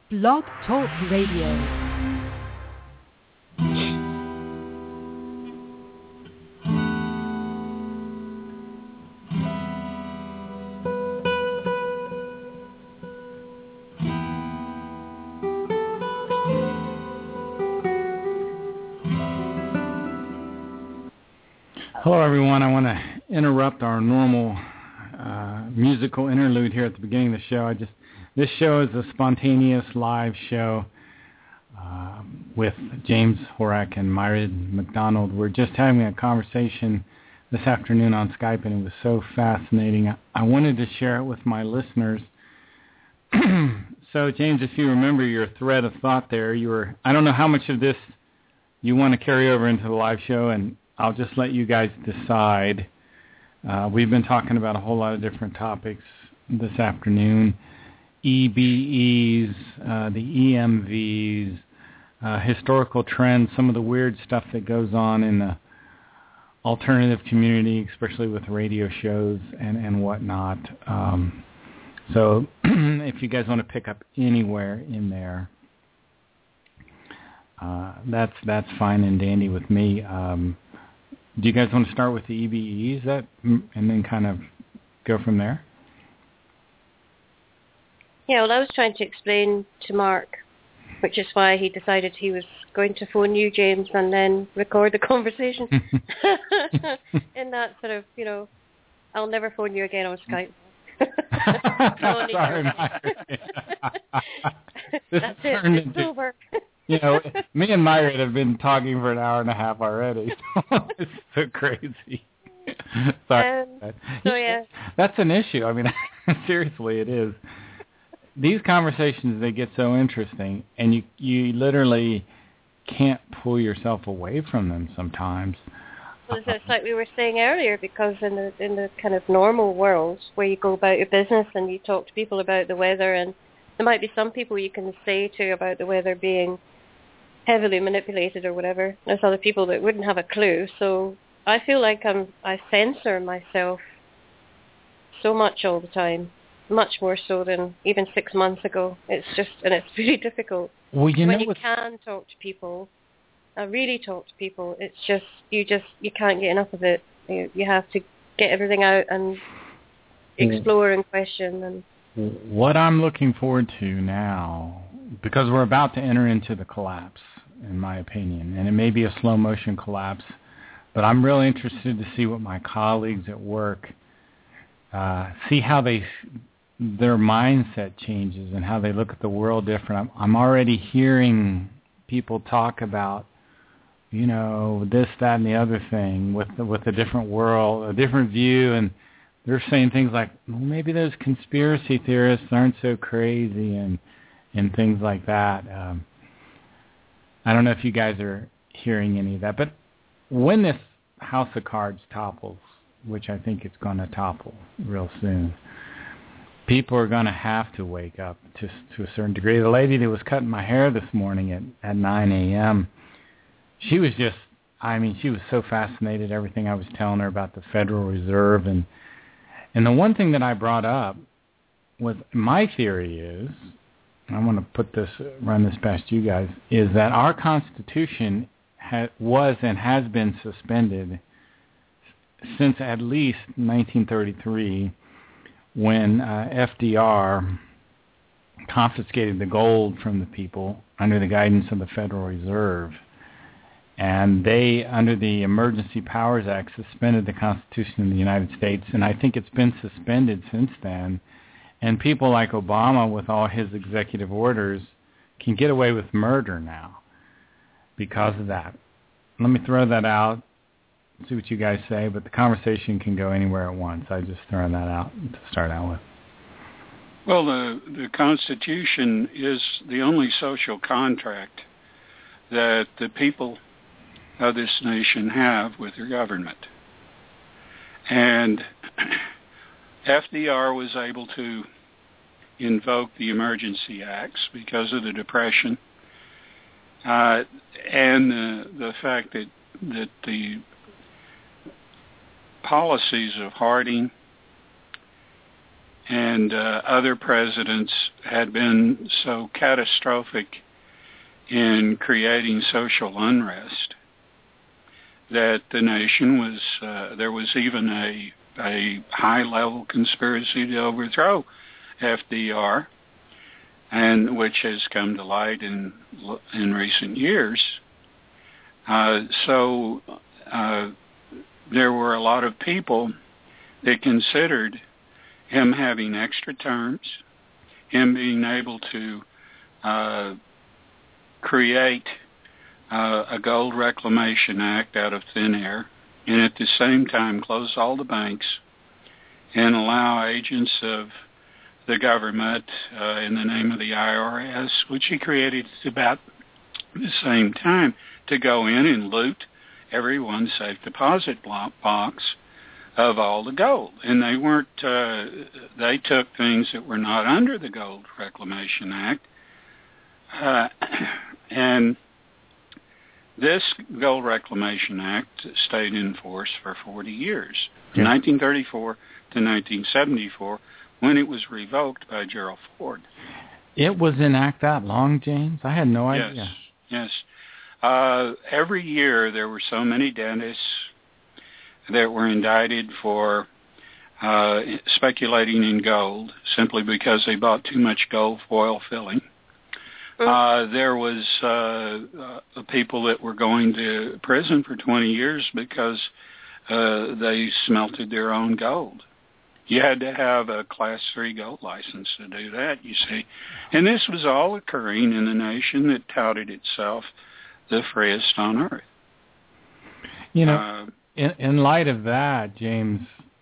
Blog Talk Radio. Hello, everyone. I want to interrupt our normal musical interlude here at the beginning of the show. This show is a spontaneous live show with James Horak and Myra McDonald. We're just having a conversation this afternoon on Skype, and it was so fascinating. I wanted to share it with my listeners. So, James, if you remember your thread of thought there, I don't know how much of this you want to carry over into the live show, and I'll just let you guys decide. We've been talking about a whole lot of different topics this afternoon. EBEs, the EMVs, historical trends, some of the weird stuff that goes on in the alternative community, especially with radio shows and whatnot. So if you guys want to pick up anywhere in there, that's fine and dandy with me. Do you guys want to start with the EBEs and then kind of go from there? Yeah, well, I was trying to explain to Mark, which is why he decided he was going to phone you, James, and then record the conversation. In that sort of, I'll never phone you again on Skype. Sorry, That's it. It's over. Me and Myra have been talking for an hour and a half already. It's so crazy. Sorry. So yeah. That's an issue. I mean, seriously, it is. These conversations, they get so interesting, and you literally can't pull yourself away from them sometimes. Well, it's like we were saying earlier, because in the kind of normal world where you go about your business and you talk to people about the weather, and there might be some people you can say to about the weather being heavily manipulated or whatever. There's other people that wouldn't have a clue. So I feel like I censor myself so much all the time. Much more so than even 6 months ago. It's really difficult. Well, when you can talk to people, really talk to people, it's just you can't get enough of it. You have to get everything out and explore and question. And what I'm looking forward to now, because we're about to enter into the collapse, in my opinion, and it may be a slow motion collapse, but I'm really interested to see what my colleagues at work see how their mindset changes and how they look at the world different. I'm already hearing people talk about, this, that, and the other thing with a different world, a different view, and they're saying things like, well, maybe those conspiracy theorists aren't so crazy and things like that. I don't know if you guys are hearing any of that, but when this house of cards topples, which I think it's going to topple real soon, people are going to have to wake up to a certain degree. The lady that was cutting my hair this morning at 9 a.m., she was she was so fascinated, everything I was telling her about the Federal Reserve. And the one thing that I brought up was, my theory is, I want to run this past you guys, is that our Constitution was and has been suspended since at least 1933, when FDR confiscated the gold from the people under the guidance of the Federal Reserve. And they, under the Emergency Powers Act, suspended the Constitution of the United States, and I think it's been suspended since then. And people like Obama, with all his executive orders, can get away with murder now because of that. Let me throw that out, see what you guys say, but the conversation can go anywhere at once. I just throw that out to start out with. Well, the Constitution is the only social contract that the people of this nation have with their government. And FDR was able to invoke the emergency acts because of the Depression, and the fact that the policies of Harding and other presidents had been so catastrophic in creating social unrest that the nation was, there was even a high-level conspiracy to overthrow FDR, and which has come to light in recent years. So there were a lot of people that considered him having extra terms, him being able to create a gold reclamation act out of thin air, and at the same time close all the banks and allow agents of the government in the name of the IRS, which he created at about the same time, to go in and loot everyone's safe deposit box of all the gold. And they weren't, they took things that were not under the Gold Reclamation Act. And this Gold Reclamation Act stayed in force for 40 years, from 1934 to 1974, when it was revoked by Gerald Ford. It was in act that long, James? I had no idea. Yes. Every year there were so many dentists that were indicted for speculating in gold simply because they bought too much gold foil filling. There was people that were going to prison for 20 years because they smelted their own gold. You had to have a Class 3 gold license to do that, you see. And this was all occurring in a nation that touted itself the freest on earth. You know, in light of that, James,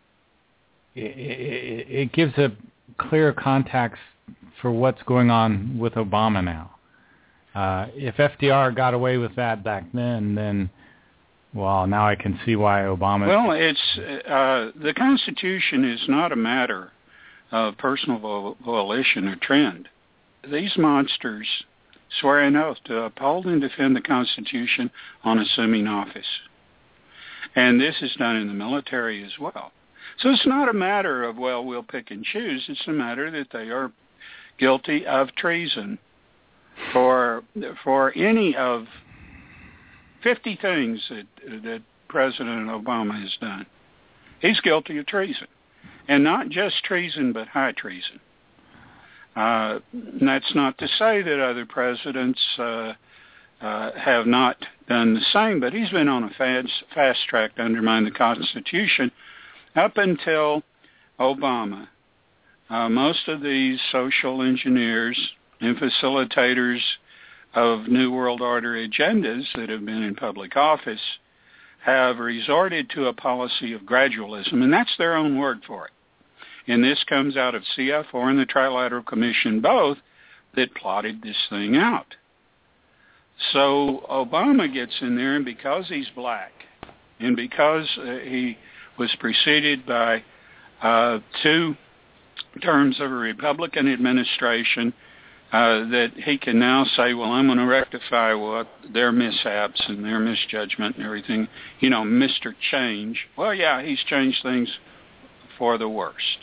it gives a clear context for what's going on with Obama now. If FDR got away with that back then, well, now I can see why Obama... Well, it's the Constitution is not a matter of personal volition or trend. These monsters swear an oath to uphold and defend the Constitution on assuming office. And this is done in the military as well. So it's not a matter of, well, we'll pick and choose. It's a matter that they are guilty of treason for any of 50 things that President Obama has done. He's guilty of treason. And not just treason, but high treason. And that's not to say that other presidents have not done the same, but he's been on a fast track to undermine the Constitution up until Obama. Most of these social engineers and facilitators of New World Order agendas that have been in public office have resorted to a policy of gradualism, and that's their own word for it. And this comes out of CF4 and the Trilateral Commission both that plotted this thing out. So Obama gets in there, and because he's black, and because he was preceded by 2 terms of a Republican administration, that he can now say, well, I'm going to rectify what their mishaps and their misjudgment and everything, you know, Mr. Change. Well, yeah, he's changed things for the worst.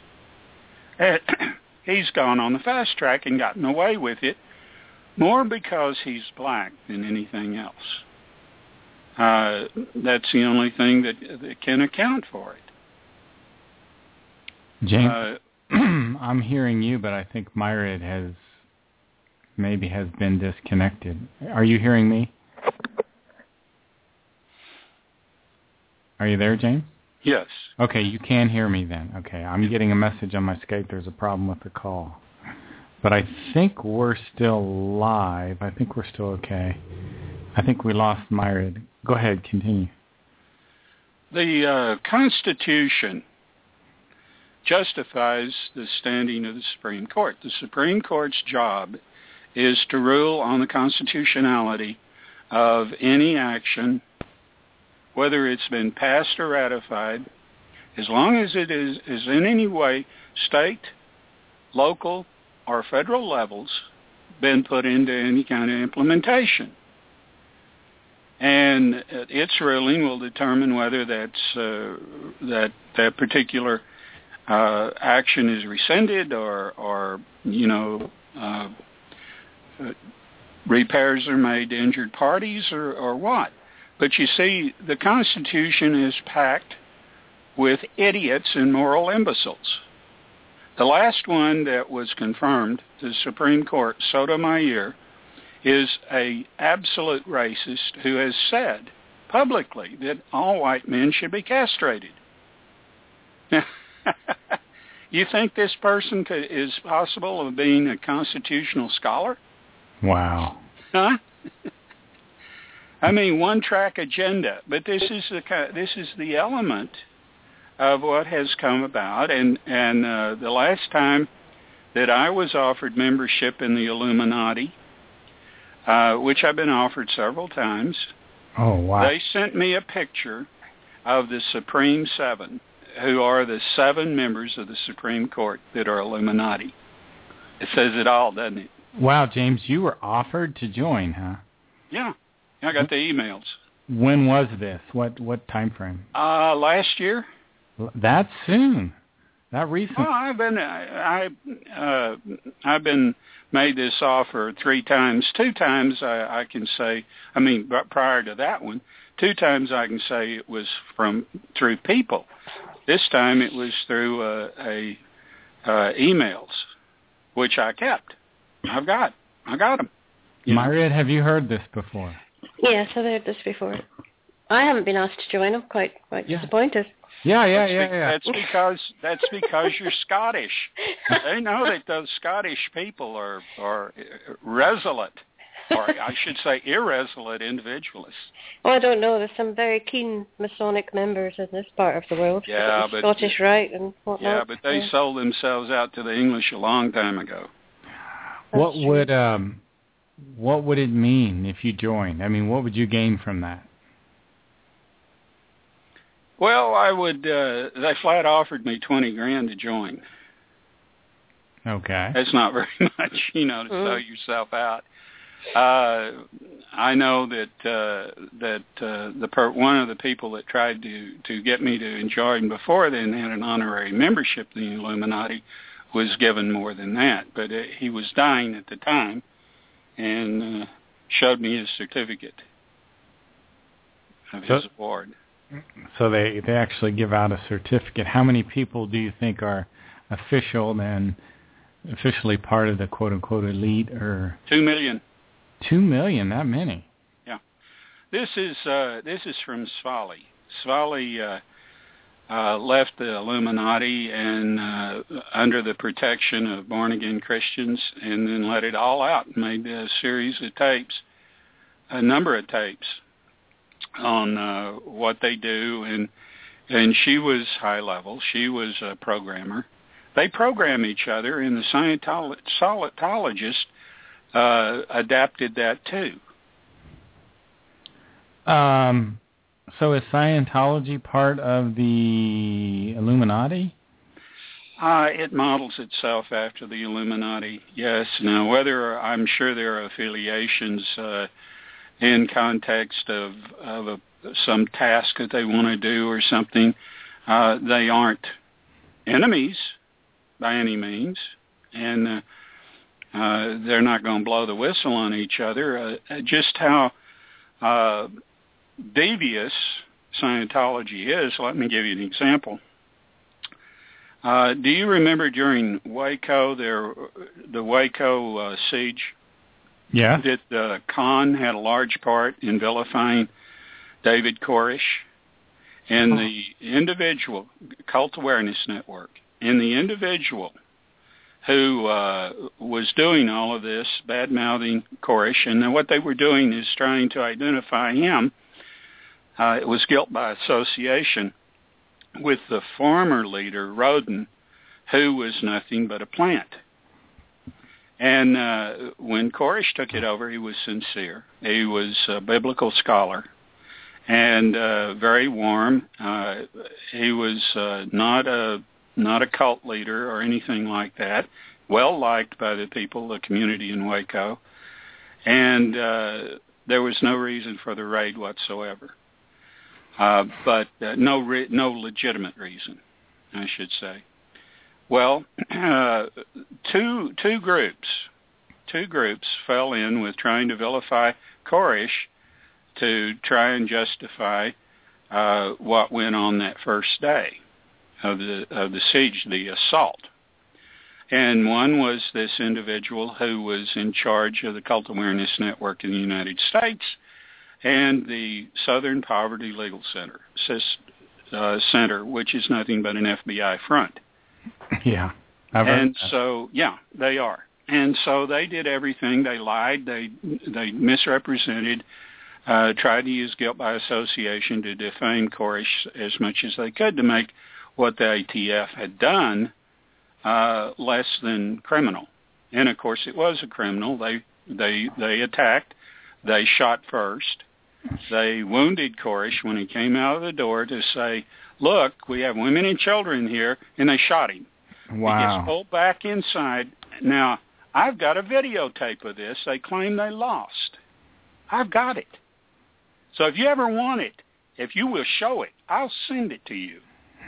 He's gone on the fast track and gotten away with it, more because he's black than anything else. That's the only thing that can account for it. James, I'm hearing you, but I think Myrid has been disconnected. Are you hearing me? Are you there, James? Yes. Okay, you can hear me then. Okay, I'm getting a message on my Skype. There's a problem with the call. But I think we're still live. I think we're still okay. I think we lost Myrid. Go ahead, continue. The Constitution justifies the standing of the Supreme Court. The Supreme Court's job is to rule on the constitutionality of any action, whether it's been passed or ratified, as long as it is in any way state, local, or federal levels been put into any kind of implementation. And its ruling will determine whether that particular action is rescinded or repairs are made to injured parties or what. But you see, the Constitution is packed with idiots and moral imbeciles. The last one that was confirmed, the Supreme Court, Sotomayor, is a absolute racist who has said publicly that all white men should be castrated. You think this person is possible of being a constitutional scholar? Wow. Huh? I mean, one-track agenda. But this is the element of what has come about. And the last time that I was offered membership in the Illuminati, which I've been offered several times, oh wow, they sent me a picture of the Supreme Seven, who are the 7 members of the Supreme Court that are Illuminati. It says it all, doesn't it? Wow, James, you were offered to join, huh? Yeah, I got the emails. When was this? What time frame? Last year. That soon? That recent? Well, I've been made this offer 3 times. 2 times I can say. I mean, prior to that one, 2 times I can say it was through people. This time it was through emails, which I kept. I got them. Myriad, have you heard this before? Yes, I've heard this before. I haven't been asked to join. I'm quite disappointed. Yeah. That's because you're Scottish. They know that those Scottish people are resolute, or I should say irresolute individualists. Oh, I don't know. There's some very keen Masonic members in this part of the world. Yeah, but Scottish Rite and whatnot. Yeah, but they sold themselves out to the English a long time ago. What would it mean if you joined? I mean, what would you gain from that? Well, I would. They flat offered me $20,000 to join. Okay, that's not very much, to sell yourself out. I know that one of the people that tried to get me to join before then had an honorary membership in the Illuminati, was given more than that, but he was dying at the time, and showed me his certificate of his award. So they actually give out a certificate. How many people do you think are officially part of the quote-unquote elite? Or 2 million. 2 million, that many? Yeah. This is from Svali. Svali left the Illuminati and under the protection of born-again Christians, and then let it all out and made a series of tapes, a number of tapes on what they do, and she was high level. She was a programmer. They program each other, and the Scientologists adapted that too. So is Scientology part of the Illuminati? It models itself after the Illuminati, yes. Now, whether I'm sure there are affiliations in context of some task that they want to do or something, they aren't enemies by any means, and they're not going to blow the whistle on each other. Just how devious Scientology is, let me give you an example. Do you remember during Waco, the Waco siege? Yeah. That Khan had a large part in vilifying David Koresh, and the individual, Cult Awareness Network, and the individual who was doing all of this, bad-mouthing Koresh, and what they were doing is trying to identify him. It was guilt by association with the former leader, Roden, who was nothing but a plant. And when Koresh took it over, he was sincere. He was a biblical scholar and very warm. He was not a cult leader or anything like that. Well liked by the people, the community in Waco, and there was no reason for the raid whatsoever. But no legitimate reason, I should say. Well, two groups fell in with trying to vilify Koresh to try and justify what went on that first day of the siege, the assault. And one was this individual who was in charge of the Cult Awareness Network in the United States and the Southern Poverty Legal Center, which is nothing but an FBI front. Yeah. And so, yeah, they are. And so they did everything. They lied. They misrepresented, tried to use guilt by association to defame Koresh as much as they could to make what the ATF had done less than criminal. And of course, it was a criminal. They attacked. They shot first. They wounded Koresh when he came out of the door to say, "Look, we have women and children here," and they shot him. Wow. He gets pulled back inside. Now, I've got a videotape of this. They claim they lost. I've got it. So if you ever want it, if you will show it, I'll send it to you.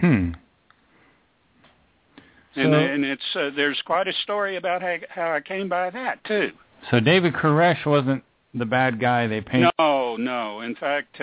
And it's there's quite a story about how I came by that, too. So David Koresh wasn't the bad guy they painted? No. In fact,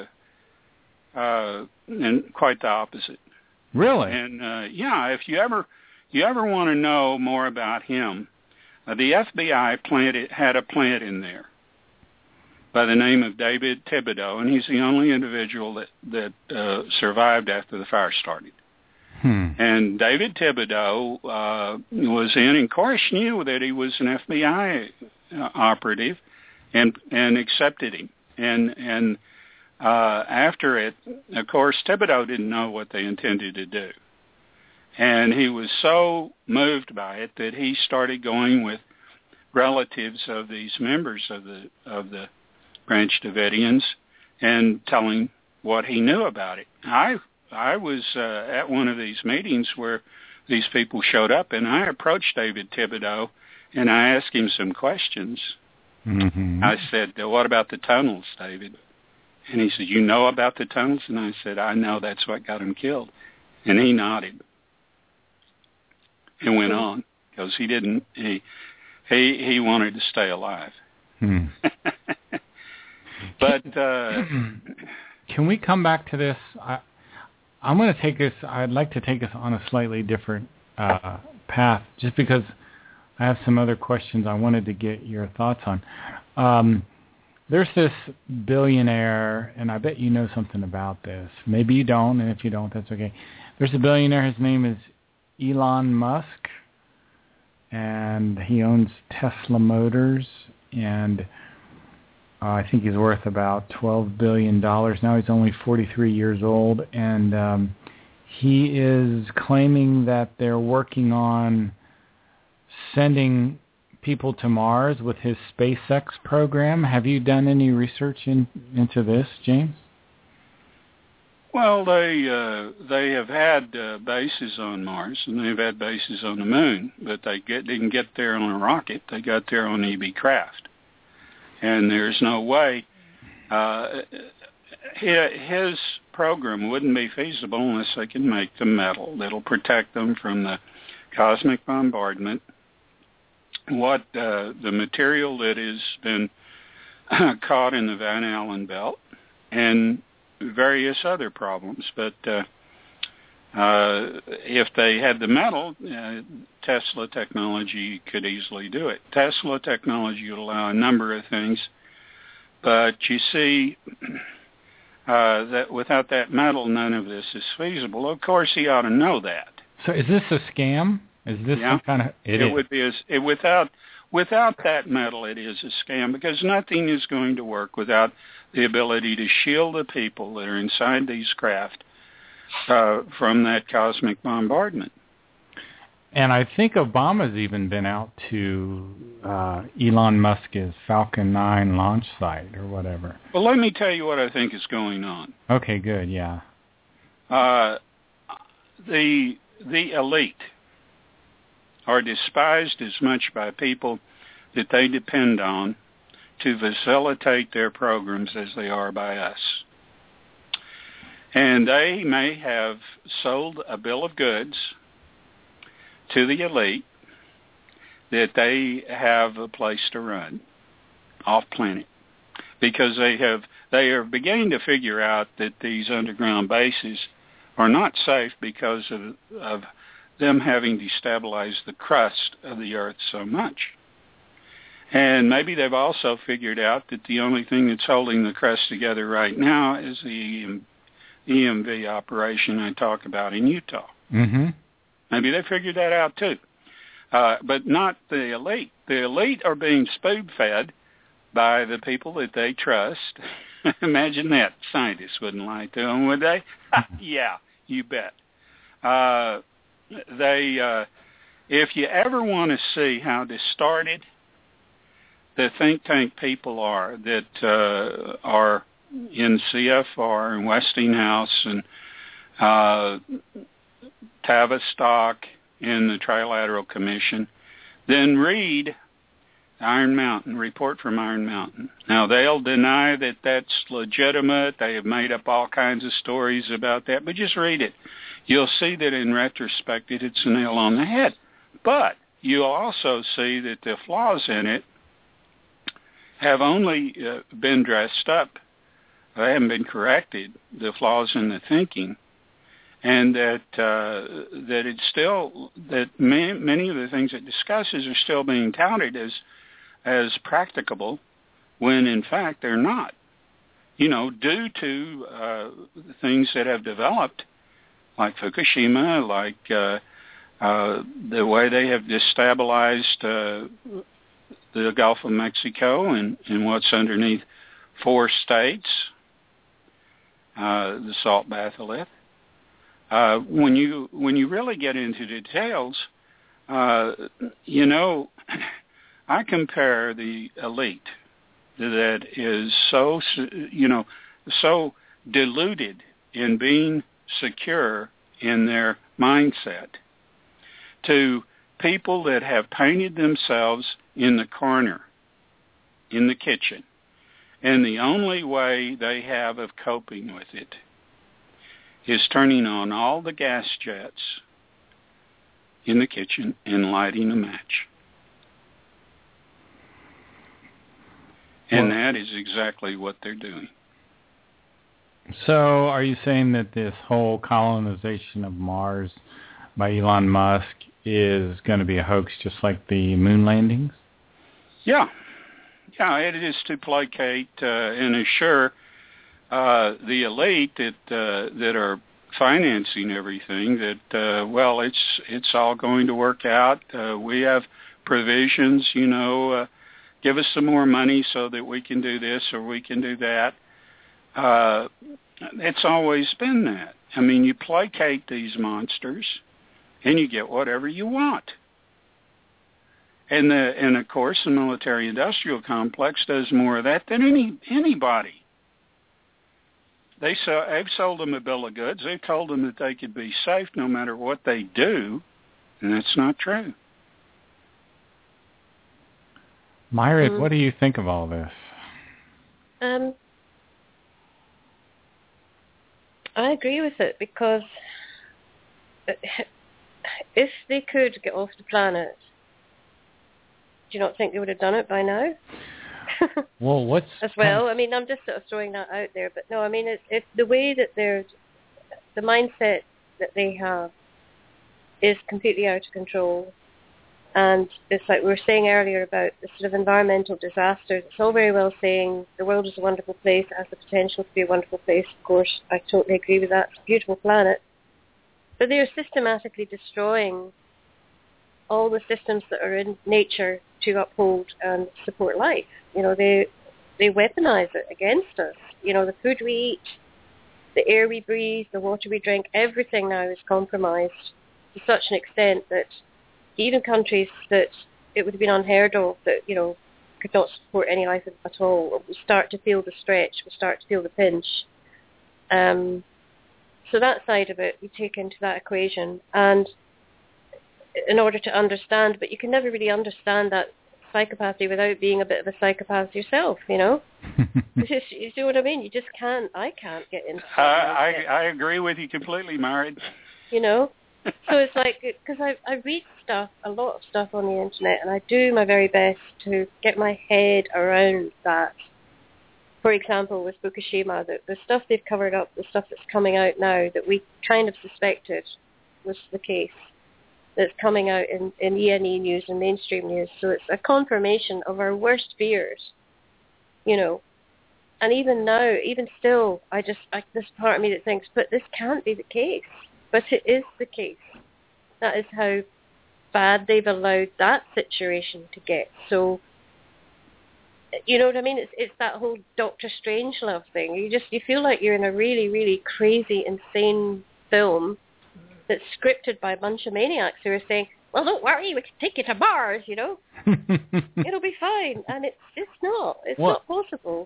and quite the opposite. Really? And, if you ever want to know more about him, the FBI had a plant in there by the name of David Thibodeau, and he's the only individual that survived after the fire started. And David Thibodeau was in, and Koresh knew that he was an FBI operative and accepted him. And after it, of course, Thibodeau didn't know what they intended to do. And he was so moved by it that he started going with relatives of these members of the Branch Davidians and telling what he knew about it. I was at one of these meetings where these people showed up, and I approached David Thibodeau, and I asked him some questions. Mm-hmm. I said, "What about the tunnels, David?" And he said, "You know about the tunnels?" And I said, "I know, that's what got him killed." And he nodded and went on, because he wanted to stay alive. But can we come back to this? I'm going to take this. I'd like to take us on a slightly different path, just because I have some other questions I wanted to get your thoughts on. There's this billionaire, and I bet you know something about this. Maybe you don't, and if you don't, that's okay. There's a billionaire. His name is Elon Musk, and he owns Tesla Motors, and I think he's worth about $12 billion. Now he's only 43 years old, and he is claiming that they're working on sending people to Mars with his SpaceX program. Have you done any research into this, James? Well, they have had bases on Mars, and they've had bases on the Moon, but they didn't get there on a rocket. They got there on EB craft. And there's no way his program wouldn't be feasible unless they can make the metal that'll protect them from the cosmic bombardment. What the material that has been caught in the Van Allen belt and various other problems. But if they had the metal, Tesla technology could easily do it. Tesla technology would allow a number of things, but you see that without that metal, none of this is feasible. Of course, he ought to know that. So is this a scam? Is this some kind of... It would be without that metal, it is a scam, because nothing is going to work without the ability to shield the people that are inside these craft from that cosmic bombardment. And I think Obama's even been out to Elon Musk's Falcon 9 launch site or whatever. Well, let me tell you what I think is going on. Okay, good, yeah. The elite are despised as much by people that they depend on to facilitate their programs as they are by us. And they may have sold a bill of goods to the elite that they have a place to run off planet, because they are beginning to figure out that these underground bases are not safe because of them having destabilized the crust of the Earth so much. And maybe they've also figured out that the only thing that's holding the crust together right now is the EMV operation I talk about in Utah. Mm-hmm. Maybe they figured that out too. But not the elite. The elite are being spoon-fed by the people that they trust. Imagine that. Scientists wouldn't lie to them, would they? Yeah, you bet. If you ever want to see how distorted the think tank people are that are in CFR and Westinghouse and Tavistock in the Trilateral Commission, then read Iron Mountain, report from Iron Mountain. Now, they'll deny that that's legitimate. They have made up all kinds of stories about that, but just read it. You'll see that in retrospect it's a nail on the head. But you'll also see that the flaws in it have only been dressed up. They haven't been corrected, the flaws in the thinking. And that it's still, that many of the things it discusses are still being touted as practicable, when in fact they're not. Due to the things that have developed, like Fukushima, like the way they have destabilized the Gulf of Mexico and what's underneath 4 states, the Salt Batholith. When you really get into details, I compare the elite that is so deluded in being secure in their mindset to people that have painted themselves in the corner, in the kitchen, and the only way they have of coping with it is turning on all the gas jets in the kitchen and lighting a match. And that is exactly what they're doing. So are you saying that this whole colonization of Mars by Elon Musk is going to be a hoax, just like the moon landings? Yeah, it is to placate and assure the elite that are financing everything that it's all going to work out. We have provisions, give us some more money so that we can do this or we can do that. It's always been that. I mean, you placate these monsters and you get whatever you want. And of course, the military-industrial complex does more of that than anybody. They've sold them a bill of goods. They've told them that they could be safe no matter what they do, and that's not true. Myra, what do you think of all this? I agree with it, because if they could get off the planet, do you not think they would have done it by now? Well, as well? I mean, I'm just sort of throwing that out there, but no, I mean, it's the way that the mindset that they have is completely out of control. And it's like we were saying earlier about the sort of environmental disasters. It's all very well saying the world is a wonderful place. It has the potential to be a wonderful place. Of course, I totally agree with that. It's a beautiful planet. But they are systematically destroying all the systems that are in nature to uphold and support life. They weaponize it against us. The food we eat, the air we breathe, the water we drink, everything now is compromised to such an extent that even countries that it would have been unheard of that, could not support any life at all, will start to feel the stretch, will start to feel the pinch. So that side of it we take into that equation. And in order to understand, but you can never really understand that psychopathy without being a bit of a psychopath yourself, You see what I mean? You just can't, I can't get into that. I agree with you completely, Mary. So it's like, because I read stuff, a lot of stuff on the internet, and I do my very best to get my head around that. For example, with Fukushima, the stuff they've covered up, the stuff that's coming out now that we kind of suspected was the case, that's coming out in E&E news and mainstream news. So it's a confirmation of our worst fears, you know. And even now, even still, there's part of me that thinks, but this can't be the case. But it is the case. That is how bad they've allowed that situation to get. So, you know what I mean? It's that whole Dr. Strangelove thing. You feel like you're in a really, really crazy, insane film that's scripted by a bunch of maniacs who are saying, well, don't worry, we can take you to Mars, you know. It'll be fine. And it's not. It's not possible.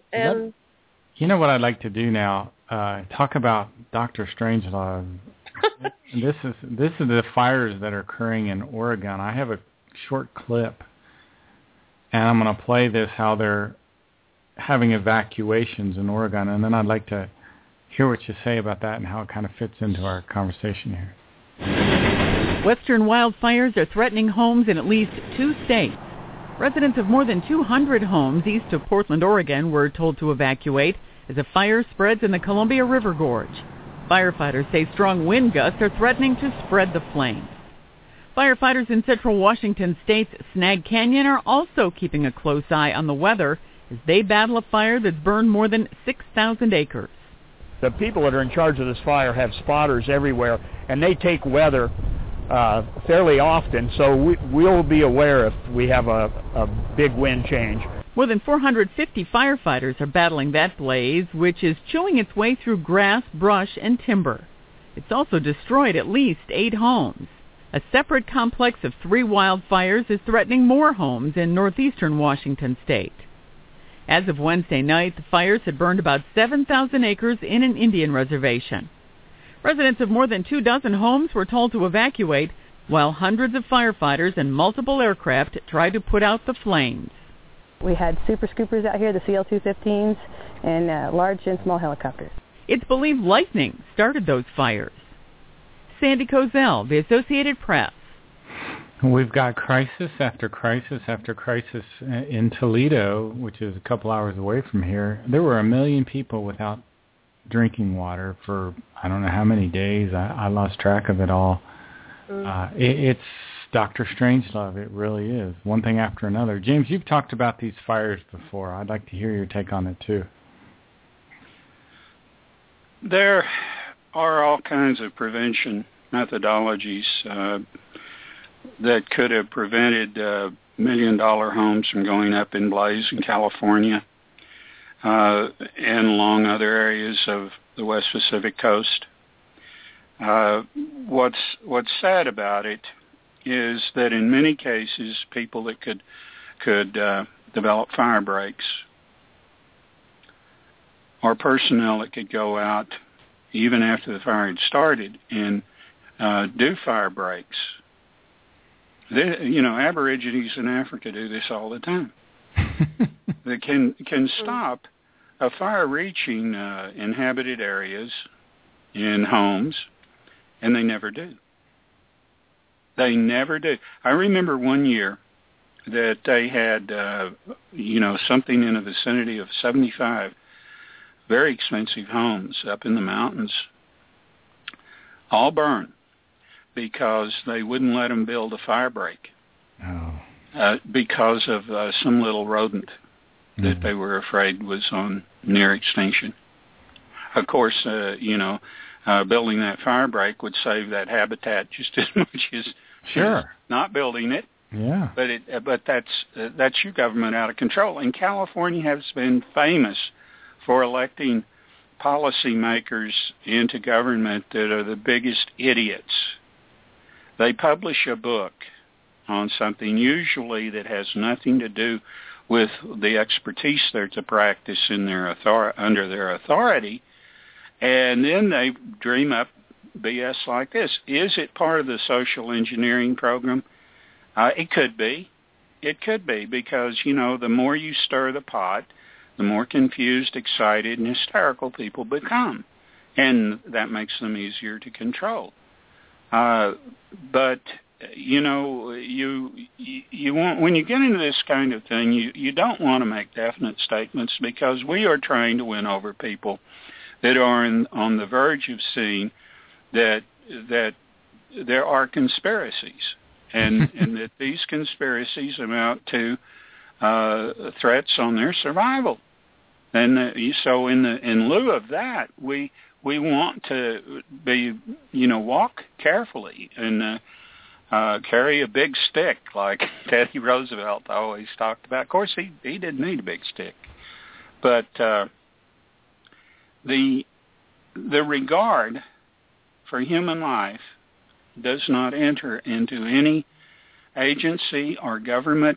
You know what I'd like to do now? Talk about Dr. Strangelove. This is the fires that are occurring in Oregon. I have a short clip, and I'm going to play this, how they're having evacuations in Oregon, and then I'd like to hear what you say about that and how it kind of fits into our conversation here. Western wildfires are threatening homes in at least 2 states. Residents of more than 200 homes east of Portland, Oregon, were told to evacuate as a fire spreads in the Columbia River Gorge. Firefighters say strong wind gusts are threatening to spread the flames. Firefighters in central Washington state's Snag Canyon are also keeping a close eye on the weather as they battle a fire that's burned more than 6,000 acres. The people that are in charge of this fire have spotters everywhere, and they take weather fairly often, so we'll be aware if we have a big wind change. More than 450 firefighters are battling that blaze, which is chewing its way through grass, brush, and timber. It's also destroyed at least 8 homes. A separate complex of 3 wildfires is threatening more homes in northeastern Washington state. As of Wednesday night, the fires had burned about 7,000 acres in an Indian reservation. Residents of more than 24 homes were told to evacuate, while hundreds of firefighters and multiple aircraft tried to put out the flames. We had super scoopers out here, the CL-215s, and large and small helicopters. It's believed lightning started those fires. Sandy Kozel, The Associated Press. We've got crisis after crisis after crisis in Toledo, which is a couple hours away from here. There were 1 million people without drinking water for I don't know how many days. I lost track of it all. It's Dr. Strangelove. It really is. One thing after another. James, you've talked about these fires before. I'd like to hear your take on it, too. There are all kinds of prevention methodologies that could have prevented $1 million homes from going up in blaze in California and along other areas of the West Pacific coast. What's sad about it is that in many cases, people that could develop fire breaks or personnel that could go out even after the fire had started and do fire breaks. Aborigines in Africa do this all the time. They can stop a fire reaching inhabited areas in homes, and they never do. They never do. I remember one year that they had, something in the vicinity of 75 very expensive homes up in the mountains, all burned because they wouldn't let them build a fire break because of some little rodent that they were afraid was on near extinction. Of course, building that fire break would save that habitat just as much as not building it. Yeah. But that's your government out of control. And California has been famous for electing policymakers into government that are the biggest idiots. They publish a book on something usually that has nothing to do with the expertise they're to practice in their under their authority, and then they dream up BS like this. Is it part of the social engineering program? It could be. It could be because, the more you stir the pot, the more confused, excited, and hysterical people become. And that makes them easier to control. But you know, you want, when you get into this kind of thing, you don't want to make definite statements, because we are trying to win over people that are on the verge of seeing that there are conspiracies, and that these conspiracies amount to threats on their survival. And so in lieu of that, we want to be, walk carefully and carry a big stick like Teddy Roosevelt always talked about. Of course, he didn't need a big stick, but the regard for human life does not enter into any agency or government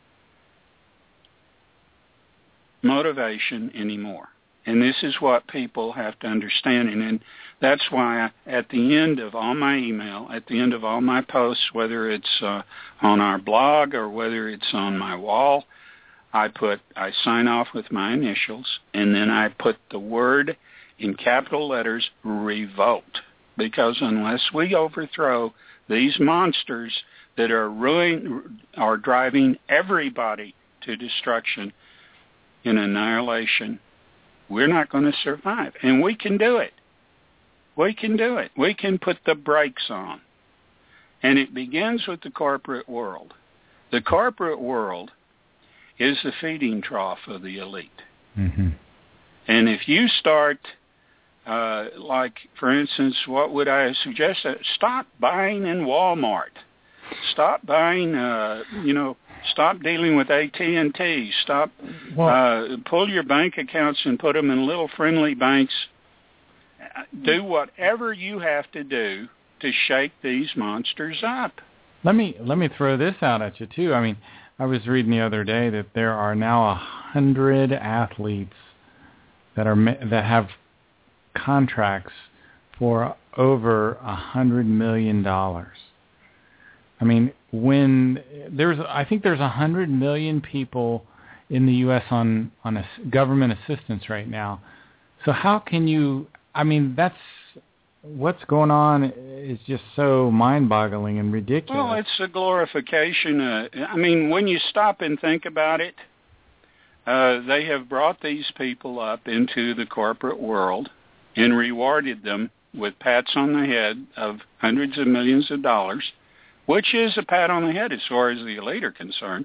motivation anymore. And this is what people have to understand. And that's why at the end of all my email, at the end of all my posts, whether it's on our blog or whether it's on my wall, I sign off with my initials, and then I put the word in capital letters, revolt. Because unless we overthrow these monsters that are driving everybody to destruction and annihilation, we're not going to survive. And we can do it. We can do it. We can put the brakes on. And it begins with the corporate world. The corporate world is the feeding trough of the elite. Mm-hmm. And if you start, like, for instance, what would I suggest? Stop buying in Walmart. Stop buying, stop dealing with AT&T. Stop, pull your bank accounts and put them in little friendly banks. Do whatever you have to do to shake these monsters up. Let me throw this out at you too. I mean, I was reading the other day that there are now 100 athletes that have contracts for over $100 million. I mean, I think there's 100 million people in the U.S. on a government assistance right now. So how can you? I mean, that's what's going on is just so mind-boggling and ridiculous. Well, it's a glorification. I mean, when you stop and think about it, they have brought these people up into the corporate world and rewarded them with pats on the head of hundreds of millions of dollars, which is a pat on the head as far as the elite are concerned,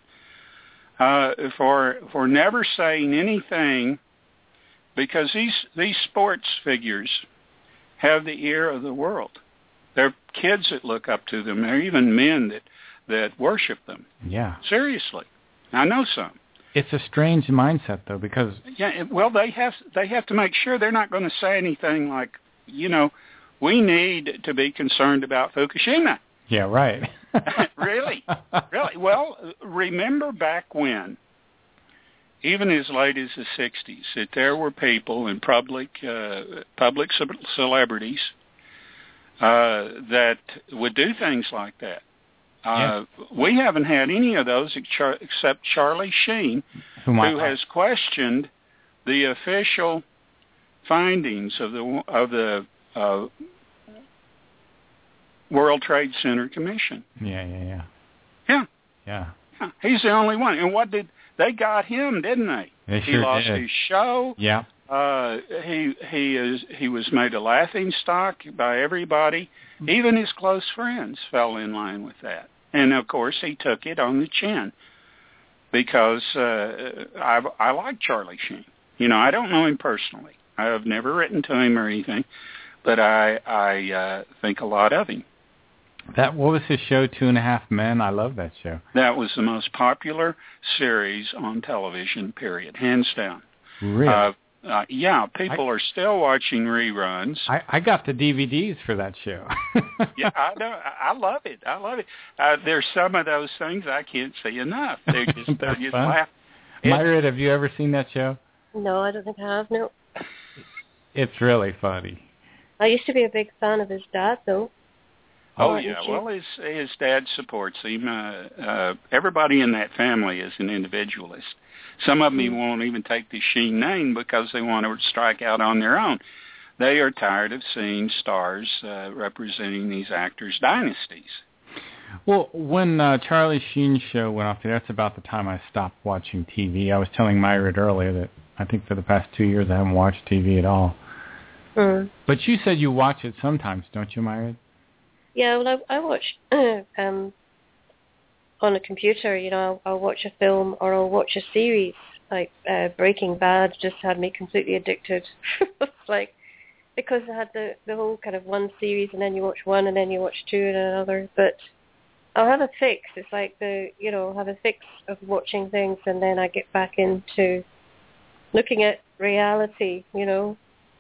for never saying anything, because these sports figures have the ear of the world. There are kids that look up to them. There are even men that worship them. Yeah. Seriously. I know some. It's a strange mindset, though, because... Yeah, well, they have to make sure they're not going to say anything like, we need to be concerned about Fukushima. Yeah, right. Really? Well, remember back when, even as late as the 60s, that there were people and public celebrities that would do things like that. We haven't had any of those except Charlie Sheen, who has questioned the official findings of the World Trade Center Commission. Yeah. He's the only one. And they got him, didn't they? They he sure lost did. his show. Yeah. He was made a laughing stock by everybody. Even his close friends fell in line with that. And of course, he took it on the chin because I like Charlie Sheen. I don't know him personally. I have never written to him or anything, but I think a lot of him. What was his show, 2.5 Men? I love that show. That was the most popular series on television, period, hands down. Really? People are still watching reruns. I got the DVDs for that show. Yeah, I know. I love it. There's some of those things I can't see enough. They're just laugh. Myra, have you ever seen that show? No, I don't think I have, no. It's really funny. I used to be a big fan of his dad, though. Oh, yeah. Well, his dad supports him. Everybody in that family is an individualist. Some of them won't even take the Sheen name because they want to strike out on their own. they are tired of seeing stars representing these actors' dynasties. Well, when Charlie Sheen's show went off, that's about the time I stopped watching TV. I was telling Myriad earlier that I think for the past 2 years I haven't watched TV at all. But you said you watch it sometimes, don't you, Myriad? Yeah, well, I watch on a computer. You know, I'll watch a film or I'll watch a series. Like Breaking Bad just had me completely addicted. It's like, because I had the whole kind of one series and then you watch one and then you watch two and another. But I'll have a fix. It's like have a fix of watching things and then I get back into looking at reality, because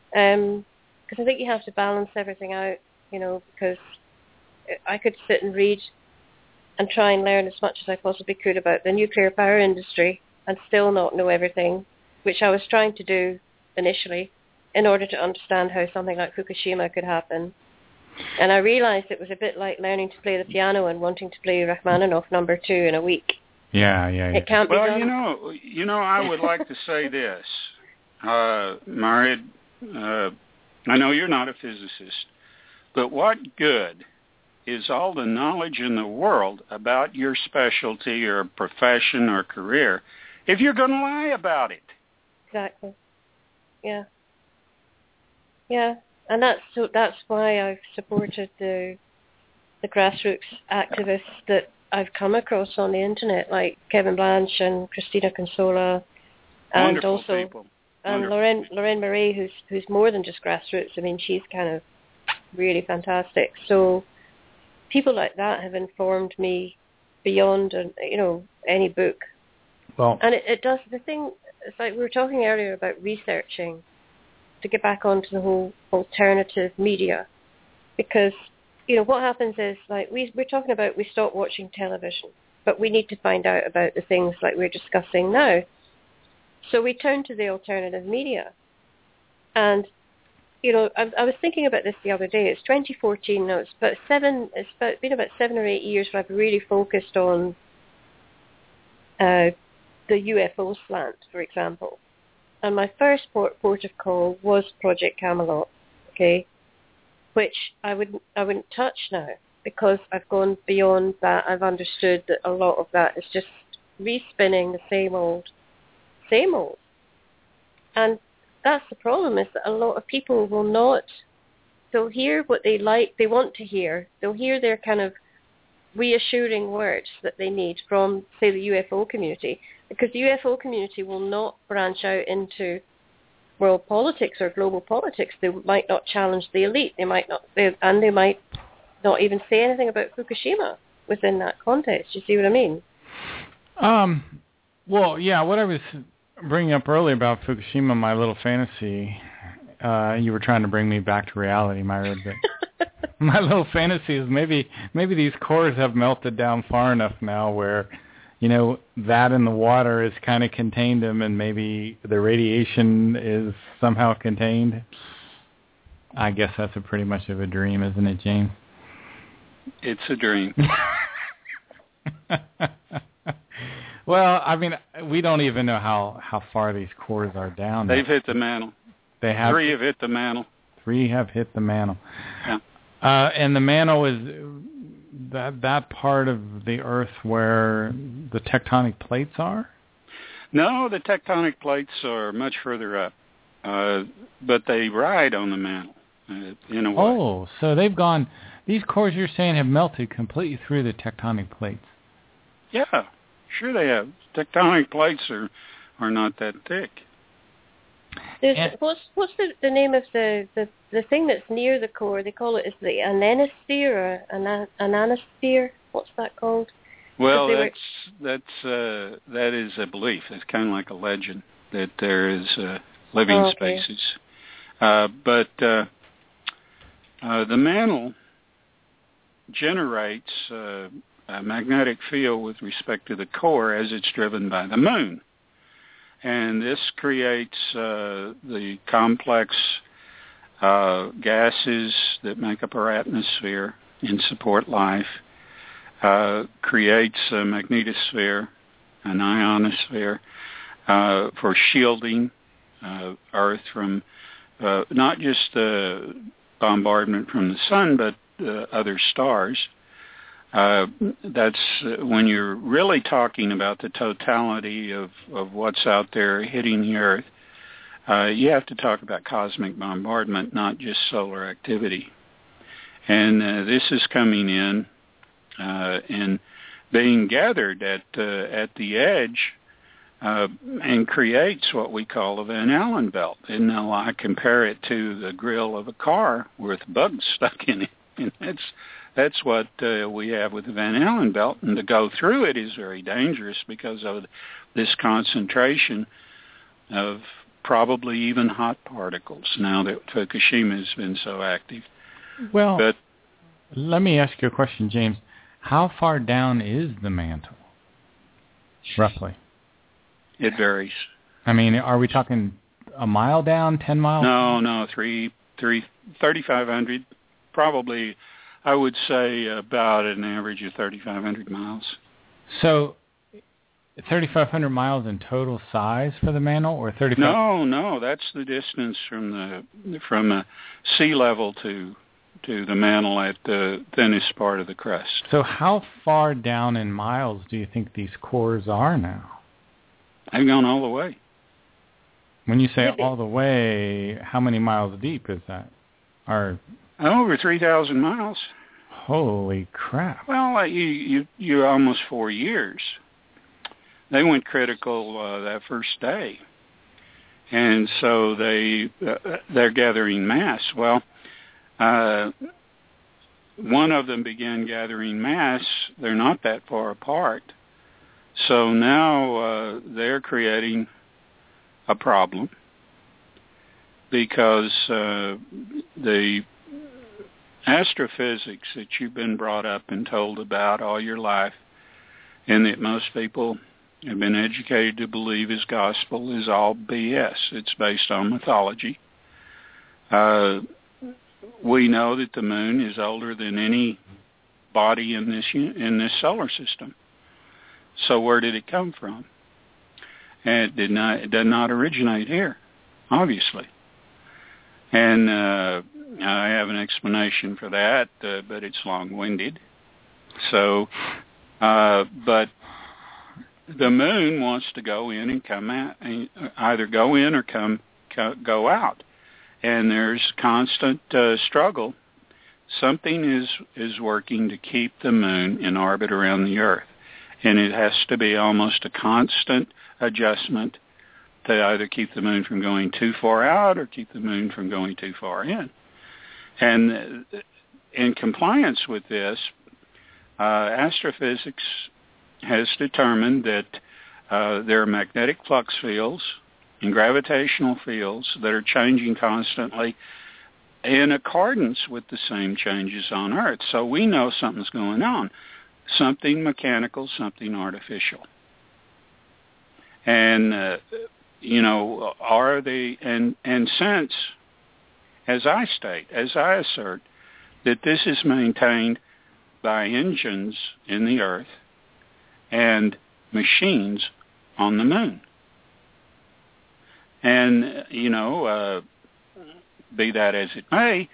I think you have to balance everything out, because I could sit and read and try and learn as much as I possibly could about the nuclear power industry and still not know everything, which I was trying to do initially in order to understand how something like Fukushima could happen. And I realized it was a bit like learning to play the piano and wanting to play Rachmaninoff No. 2 in a week. Yeah. It can't be done. Well, I would like to say this. Myriad, I know you're not a physicist, but what good is all the knowledge in the world about your specialty or profession or career if you're going to lie about it? Exactly. Yeah. Yeah. And that's why I've supported the grassroots activists that I've come across on the internet, like Kevin Blanche and Christina Consola, and Wonderful also people. and Lorraine Murray, who's more than just grassroots. I mean, she's kind of really fantastic. So people like that have informed me beyond any book. Well, and it does the thing. It's like we were talking earlier about researching. To get back onto the whole alternative media, because what happens is, like we're talking about, we stop watching television, but we need to find out about the things like we're discussing now. So we turn to the alternative media, and I was thinking about this the other day. It's 2014 now. It's been about 7 or 8 years where I've really focused on the UFO slant, for example. And my first port of call was Project Camelot, okay, which I wouldn't touch now because I've gone beyond that. I've understood that a lot of that is just respinning the same old. And that's the problem, is that a lot of people will not. They'll hear what they want to hear. They'll hear their kind of reassuring words that they need from, say, the UFO community. Because the UFO community will not branch out into world politics or global politics. They might not challenge the elite. They might not even say anything about Fukushima within that context. You see what I mean? Well, yeah, what I was bringing up earlier about Fukushima, my little fantasy, you were trying to bring me back to reality, Myra, but my little fantasy is maybe these cores have melted down far enough now where that in the water is kind of contained them, and maybe the radiation is somehow contained. I guess that's pretty much of a dream, isn't it, James? It's a dream. Well, I mean, we don't even know how far these cores are down. They've hit the mantle. They have. 3 have hit the mantle. 3 have hit the mantle. Yeah. And the mantle is that part of the Earth where the tectonic plates are? No, the tectonic plates are much further up, but they ride on the mantle in a way. Oh, so they've gone. These cores you're saying have melted completely through the tectonic plates. Yeah, sure they have. Tectonic plates are not that thick. What's the name of the thing that's near the core? They call it, is the anosphere or anosphere? What's that called? Well, that is a belief. It's kind of like a legend that there is living spaces. But the mantle generates a magnetic field with respect to the core as it's driven by the moon. And this creates the complex gases that make up our atmosphere and support life, creates a magnetosphere, an ionosphere, for shielding Earth from not just the bombardment from the sun, but other stars. That's when you're really talking about the totality of what's out there hitting the Earth. You have to talk about cosmic bombardment, not just solar activity. And this is coming in and being gathered at the edge and creates what we call a Van Allen belt. And now I compare it to the grill of a car with bugs stuck in it. And that's what we have with the Van Allen belt. And to go through it is very dangerous because of this concentration of probably even hot particles now that Fukushima has been so active. Well, but let me ask you a question, James. How far down is the mantle, roughly? It varies. I mean, are we talking a mile down, 10 miles? No, 3,500. Probably, I would say about an average of 3,500 miles. So, 3,500 miles in total size for the mantle, or 35? No, that's the distance from sea level to the mantle at the thinnest part of the crust. So how far down in miles do you think these cores are now? They've gone all the way. When you say all the way, how many miles deep is that? Or over 3,000 miles. Holy crap! Well, you're almost 4 years. They went critical that first day, and so they're gathering mass. Well, one of them began gathering mass. They're not that far apart. So now they're creating a problem because the astrophysics that you've been brought up and told about all your life and that most people have been educated to believe is gospel is all BS. It's based on mythology. We know that the moon is older than any body in this solar system. So where did it come from? And it did not originate here, obviously. And I have an explanation for that, but it's long-winded. So, but the moon wants to go in and come out, either go in or go out. And there's constant struggle. Something is working to keep the moon in orbit around the Earth. And it has to be almost a constant adjustment to either keep the moon from going too far out or keep the moon from going too far in. And in compliance with this, astrophysics has determined that there are magnetic flux fields and gravitational fields that are changing constantly in accordance with the same changes on Earth. So we know something's going on. Something mechanical, something artificial. And, are they, and since, as I assert, that this is maintained by engines in the Earth and machines on the moon. And, be that as it may,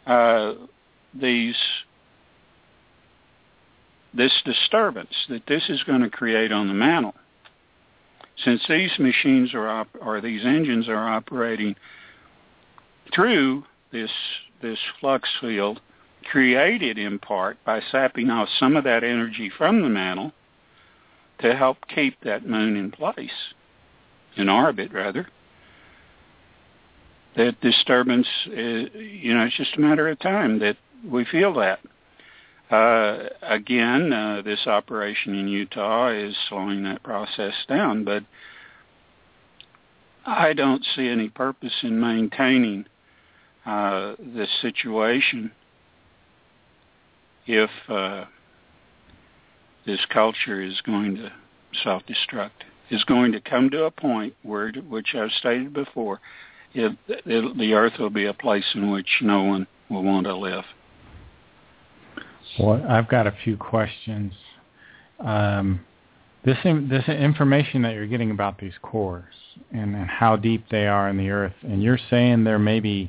this disturbance that this is going to create on the mantle, since these machines or these engines are operating through this flux field created in part by sapping off some of that energy from the mantle to help keep that moon in place, in orbit rather, that disturbance, it's just a matter of time that we feel that. Again, this operation in Utah is slowing that process down, but I don't see any purpose in maintaining this situation if this culture is going to self-destruct. Is going to come to a point where, which I've stated before, the Earth will be a place in which no one will want to live. Well, I've got a few questions. This information that you're getting about these cores and how deep they are in the Earth, and you're saying they're maybe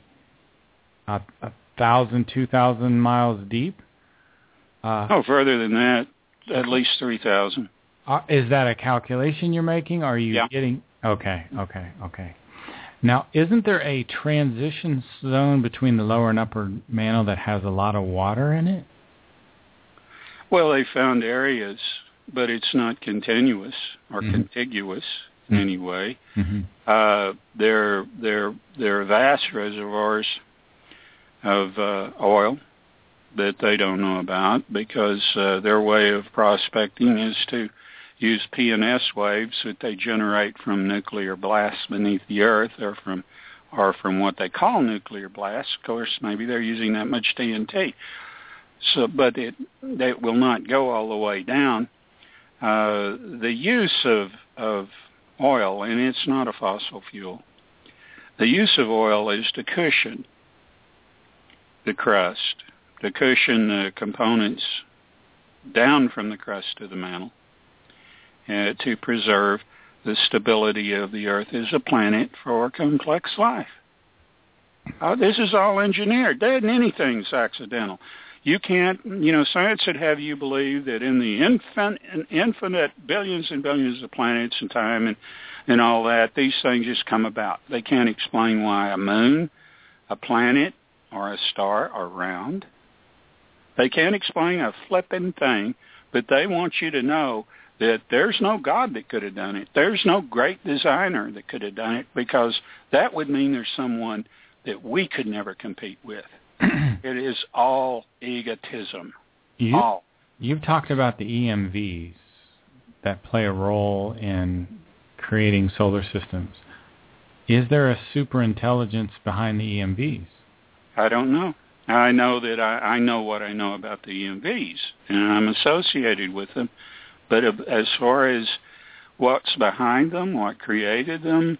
1,000, 2,000 miles deep? Further than that, at least 3,000. Is that a calculation you're making? Or are you getting... Okay. Now, isn't there a transition zone between the lower and upper mantle that has a lot of water in it? Well, they found areas, but it's not continuous or contiguous in any way. There are vast reservoirs of oil that they don't know about because their way of prospecting is to use PNS waves that they generate from nuclear blasts beneath the Earth or from what they call nuclear blasts. Of course, maybe they're using that much TNT. So, but it will not go all the way down. The use of oil, and it's not a fossil fuel, the use of oil is to cushion the crust, to cushion the components down from the crust of the mantle, to preserve the stability of the Earth as a planet for complex life. This is all engineered. Anything's accidental. You can't, science would have you believe that in the infinite billions and billions of planets and time and all that, these things just come about. They can't explain why a moon, a planet, or a star are round. They can't explain a flipping thing, but they want you to know that there's no God that could have done it. There's no great designer that could have done it, because that would mean there's someone that we could never compete with. It is all egotism. You've talked about the EMVs that play a role in creating solar systems. Is there a superintelligence behind the EMVs? I don't know. I know that I know what I know about the EMVs, and I'm associated with them. But as far as what's behind them, what created them,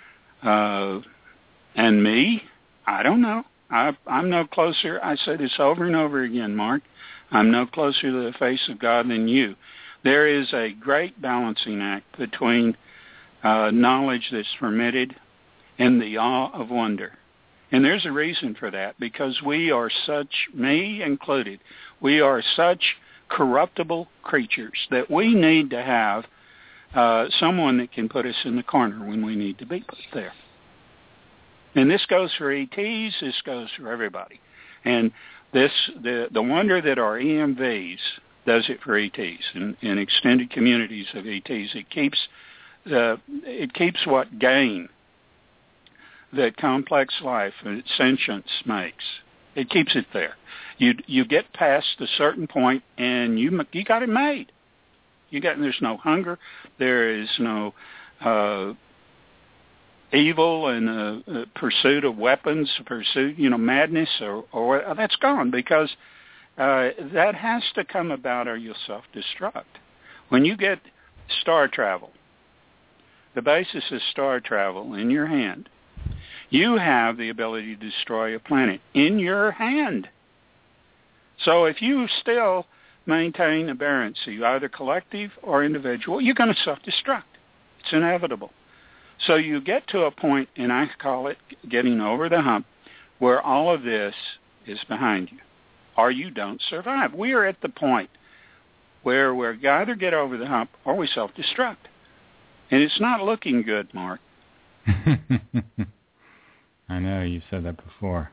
and me, I don't know. I'm no closer. I say this over and over again, Mark. I'm no closer to the face of God than you. There is a great balancing act between knowledge that's permitted and the awe of wonder. And there's a reason for that, because we are such, me included, we are such corruptible creatures that we need to have someone that can put us in the corner when we need to be put there. And this goes for ETs, this goes for everybody. And the wonder that our EMVs does it for ETs and extended communities of ETs. It keeps what gain that complex life and sentience makes. It keeps it there. You get past a certain point and you got it made. There's no hunger. There is no evil and pursuit of weapons, madness, or that's gone, because that has to come about or you'll self-destruct. When you get star travel, the basis of star travel in your hand, you have the ability to destroy a planet in your hand. So if you still maintain aberrancy, either collective or individual, you're going to self-destruct. It's inevitable. So you get to a point, and I call it getting over the hump, where all of this is behind you, or you don't survive. We are at the point where we either get over the hump or we self-destruct. And it's not looking good, Mark. I know, you've said that before.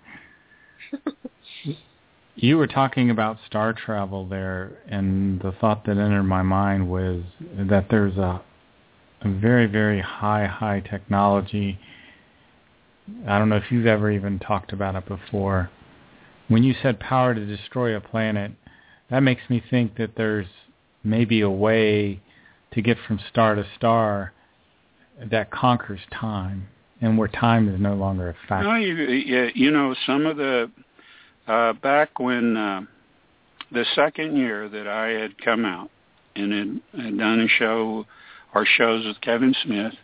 You were talking about star travel there, and the thought that entered my mind was that there's a very, very high technology. I don't know if you've ever even talked about it before. When you said power to destroy a planet, that makes me think that there's maybe a way to get from star to star that conquers time, and where time is no longer a factor. No, some of the back when the second year that I had come out and had done a show or shows with Kevin Smith,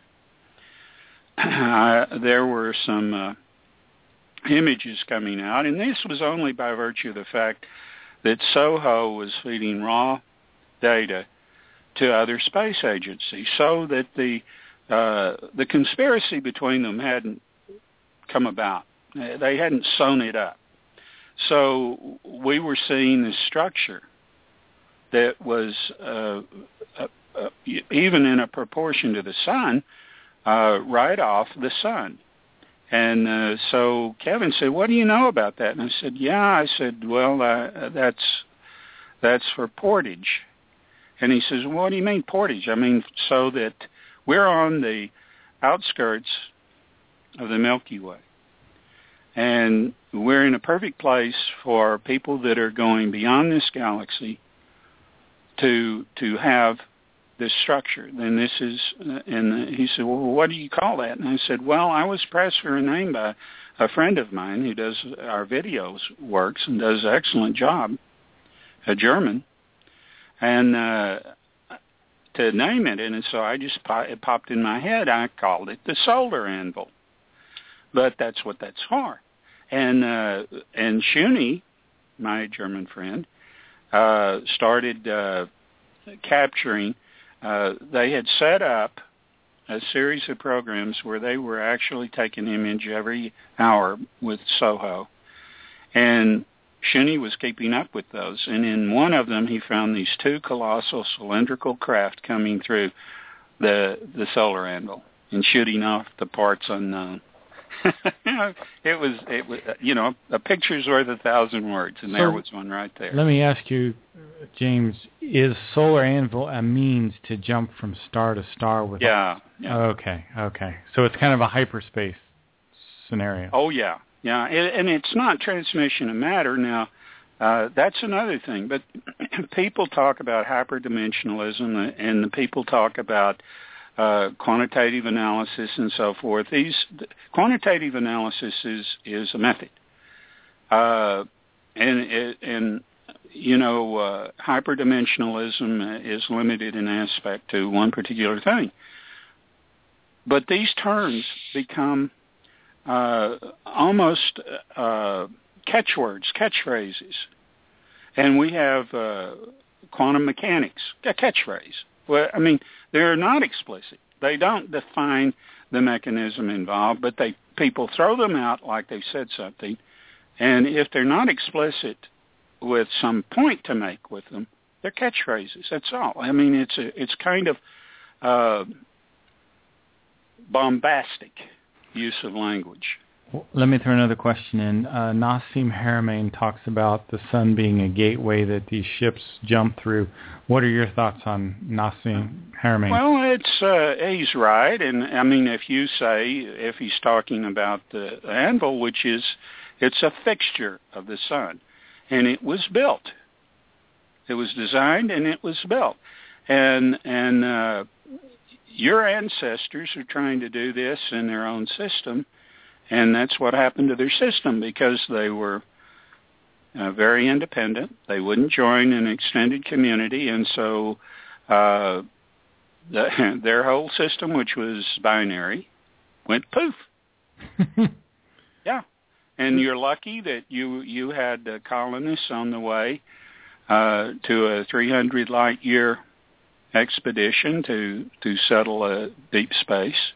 there were some images coming out, and this was only by virtue of the fact that SOHO was feeding raw data to other space agencies, so that the conspiracy between them hadn't come about. They hadn't sewn it up. So we were seeing this structure that was even in a proportion to the sun, right off the sun. And so Kevin said, "What do you know about that?" And I said, "Yeah." I said, "Well, that's for portage." And he says, "What do you mean portage?" I mean, so that we're on the outskirts of the Milky Way. And we're in a perfect place for people that are going beyond this galaxy to have this structure. And this is, and he said, "Well, what do you call that?" And I said, "Well, I was pressed for a name by a friend of mine who does our videos, works and does an excellent job, a German, and to name it. And so it popped in my head. I called it the solar anvil. But that's what that's for." And Shuni, my German friend, started capturing. They had set up a series of programs where they were actually taking image every hour with SOHO. And Shuni was keeping up with those. And in one of them, he found these two colossal cylindrical craft coming through the solar anvil and shooting off the parts unknown. It was a picture's worth 1,000 words, and there was one right there. Let me ask you, James, is solar anvil a means to jump from star to star with? Yeah. Okay. So it's kind of a hyperspace scenario. Oh yeah, and it's not transmission of matter. Now, that's another thing. But people talk about hyperdimensionalism, and the people talk about quantitative analysis and so forth. Quantitative analysis is a method, and hyperdimensionalism is limited in aspect to one particular thing. But these terms become almost catchwords, catchphrases, and we have quantum mechanics, a catchphrase. Well, I mean, they're not explicit. They don't define the mechanism involved, but people throw them out like they said something. And if they're not explicit with some point to make with them, they're catchphrases. That's all. I mean, it's kind of bombastic use of language. Well, let me throw another question in. Nassim Haramein talks about the sun being a gateway that these ships jump through. What are your thoughts on Nassim Haramein? Well, he's right. And, I mean, if he's talking about the anvil, which is, it's a fixture of the sun. And it was built. It was designed and it was built. And your ancestors are trying to do this in their own system. And that's what happened to their system, because they were very independent. They wouldn't join an extended community, and so their whole system, which was binary, went poof. Yeah. And you're lucky that you had colonists on the way to a 300 light year expedition to settle deep space.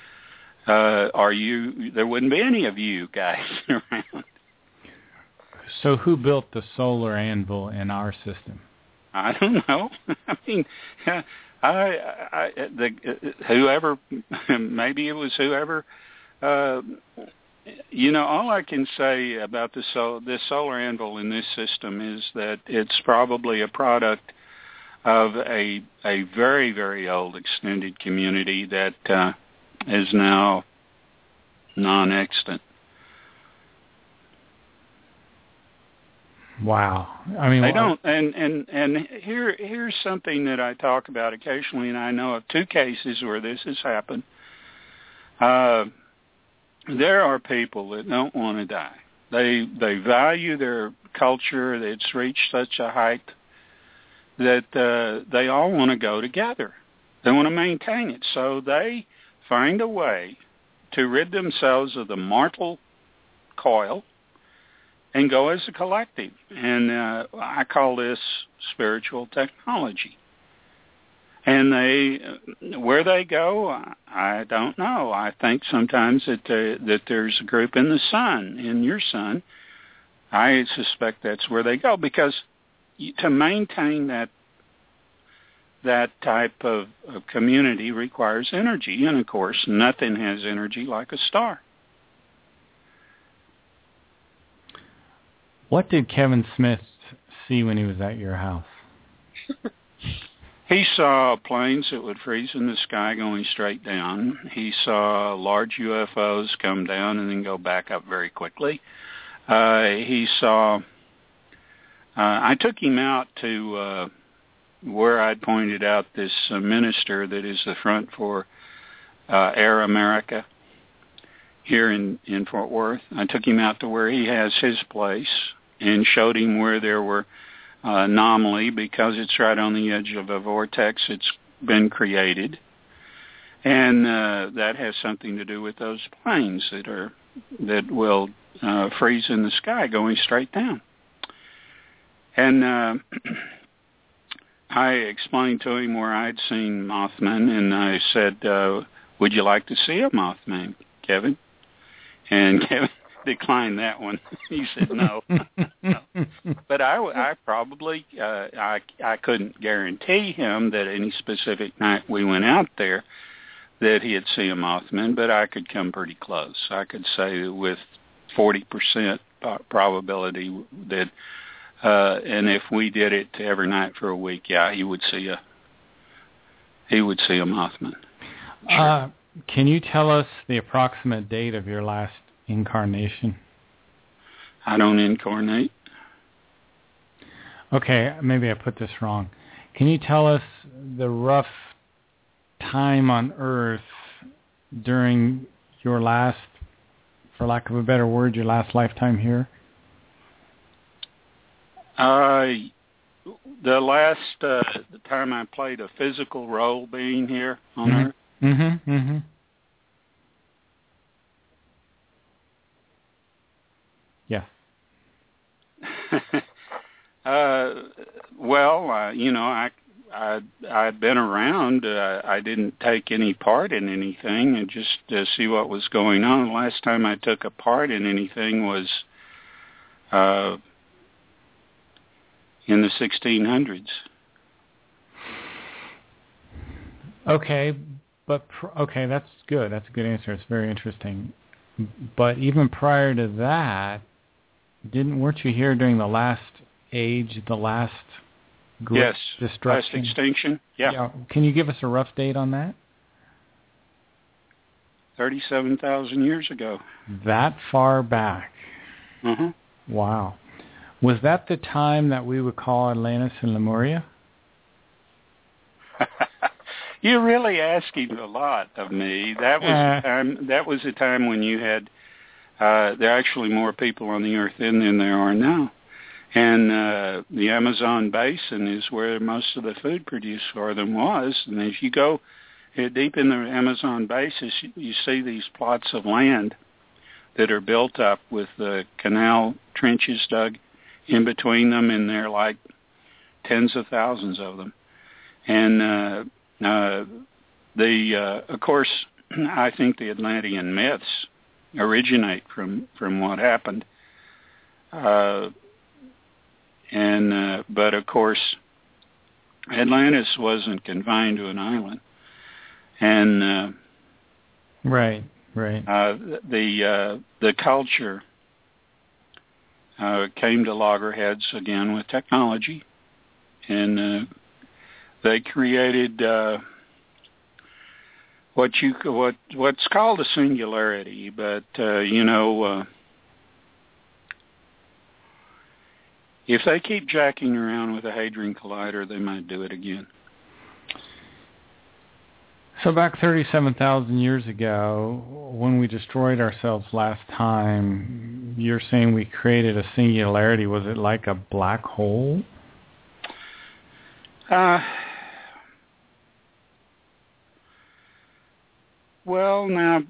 There wouldn't be any of you guys around. So who built the solar anvil in our system? I don't know. I mean, whoever, maybe it was whoever. All I can say about this solar anvil in this system is that it's probably a product of a very, very old extended community that is now non-extant. Wow. I mean, they don't. And here's something that I talk about occasionally, and I know of two cases where this has happened. There are people that don't want to die. They value their culture. It's reached such a height that they all want to go together. They want to maintain it. So they find a way to rid themselves of the mortal coil and go as a collective. And I call this spiritual technology. And where they go, I don't know. I think sometimes that there's a group in the sun, in your sun. I suspect that's where they go, because to maintain that type of community requires energy. And, of course, nothing has energy like a star. What did Kevin Smith see when he was at your house? He saw planes that would freeze in the sky going straight down. He saw large UFOs come down and then go back up very quickly. He saw... I took him out to where I'd pointed out this minister that is the front for Air America here in Fort Worth. I took him out to where he has his place and showed him where there were anomaly, because it's right on the edge of a vortex that's been created, and that has something to do with those planes that will freeze in the sky going straight down. And I explained to him where I'd seen Mothman, and I said, "Would you like to see a Mothman, Kevin?" And Kevin declined that one. He said no. No. But I probably I couldn't guarantee him that any specific night we went out there that he'd see a Mothman, but I could come pretty close. I could say with 40% probability that, and if we did it every night for a week, yeah, he would see a Mothman. Sure. Can you tell us the approximate date of your last incarnation? I don't incarnate. Okay, maybe I put this wrong. Can you tell us the rough time on Earth during your last, for lack of a better word, your last lifetime here? The last the time I played a physical role being here on Earth. Mm-hmm. Mm-hmm. Yeah. Well, I'd been around. I didn't take any part in anything, and just to see what was going on. The last time I took a part in anything was in the 1600s. Okay, but okay, that's good. That's a good answer. It's very interesting. But even prior to that, weren't you here during the last age, the last great destruction? Last extinction? Yeah. Can you give us a rough date on that? 37,000 years ago. That far back? Mm-hmm. Wow. Was that the time that we would call Atlantis and Lemuria? You're really asking a lot of me. That was the time. That was the time when you had there are actually more people on the earth than there are now, and the Amazon basin is where most of the food produced for them was. And as you go deep in the Amazon basin, you see these plots of land that are built up with canal trenches dug in between them, and they're like tens of thousands of them. And of course, I think the Atlantean myths originate from what happened. But of course, Atlantis wasn't confined to an island. And right. The culture came to loggerheads again with technology, and they created what's called a singularity. But if they keep jacking around with a Hadron Collider, they might do it again. So back 37,000 years ago, when we destroyed ourselves last time, you're saying we created a singularity. Was it like a black hole? Well, now,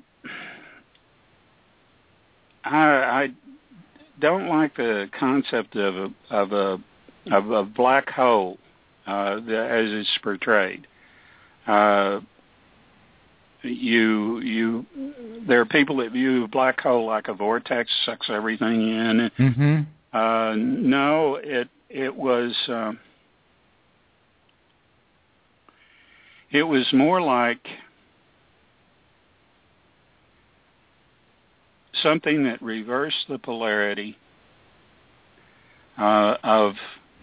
I don't like the concept of a black hole as it's portrayed. There are people that view a black hole like a vortex, sucks everything in. Mm-hmm. No, it was more like something that reversed the polarity of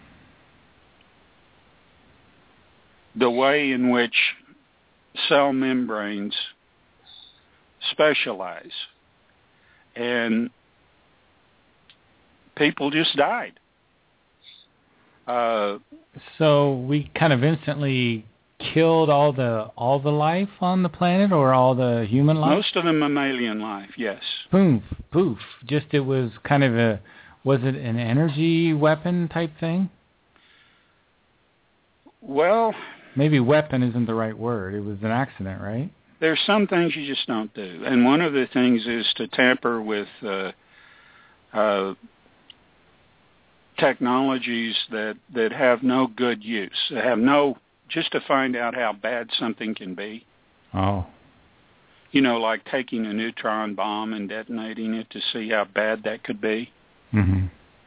the way in which cell membranes specialize. And people just died. So we kind of instantly killed all the life on the planet, or all the human life? Most of the mammalian life, yes. Boom, poof. Just it was kind of was it an energy weapon type thing? Well, maybe weapon isn't the right word. It was an accident, right? There's some things you just don't do. And one of the things is to tamper with technologies that have no good use, just to find out how bad something can be. Oh. Like taking a neutron bomb and detonating it to see how bad that could be. Mm-hmm.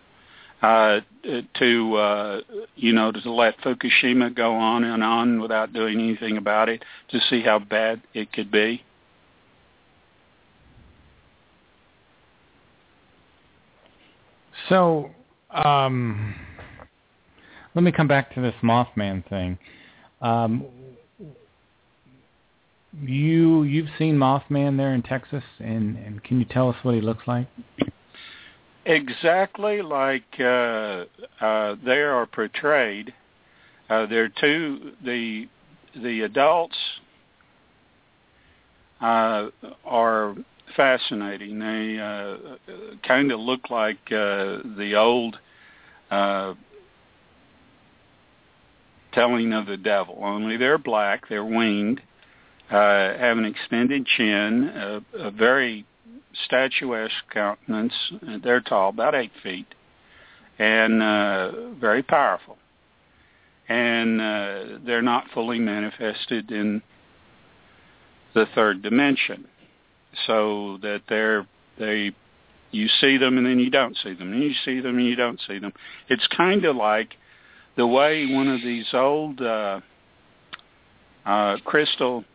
To let Fukushima go on and on without doing anything about it, to see how bad it could be. So, let me come back to this Mothman thing. You've seen Mothman there in Texas, and can you tell us what he looks like? Exactly like they are portrayed. They're the adults are fascinating. They kind of look like the old telling of the devil, only they're black, they're winged, have an extended chin, a very statuesque countenance. They're tall, about 8 feet, and very powerful. And they're not fully manifested in the third dimension, so that you see them and then you don't see them, and you see them and you don't see them. It's kind of like the way one of these old crystal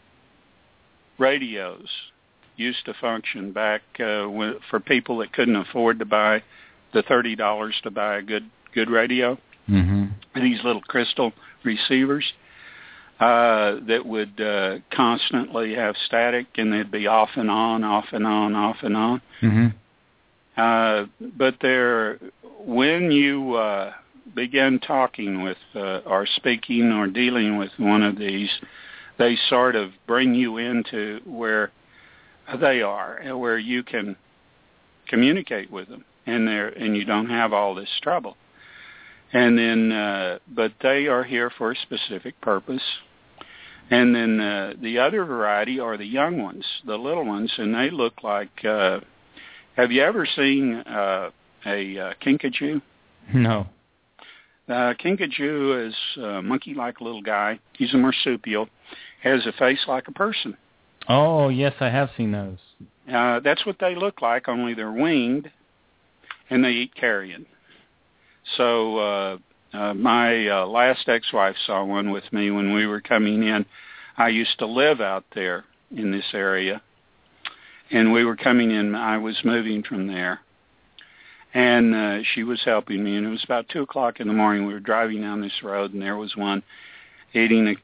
radios used to function back for people that couldn't afford to buy the $30 to buy a good radio. Mm-hmm. These little crystal receivers that would constantly have static, and they'd be off and on, off and on, off and on. Mm-hmm. But when you begin talking with or speaking or dealing with one of these, they sort of bring you into where they are, and where you can communicate with them, and you don't have all this trouble. And then, but they are here for a specific purpose. And then the other variety are the young ones, the little ones, and they look like. Have you ever seen a kinkajou? No. Kinkajou is a monkey-like little guy. He's a marsupial, has a face like a person. Oh, yes, I have seen those. That's what they look like, only they're winged, and they eat carrion. So my last ex-wife saw one with me when we were coming in. I used to live out there in this area, and we were coming in. I was moving from there, and she was helping me, and it was about 2 o'clock in the morning. We were driving down this road, and there was one eating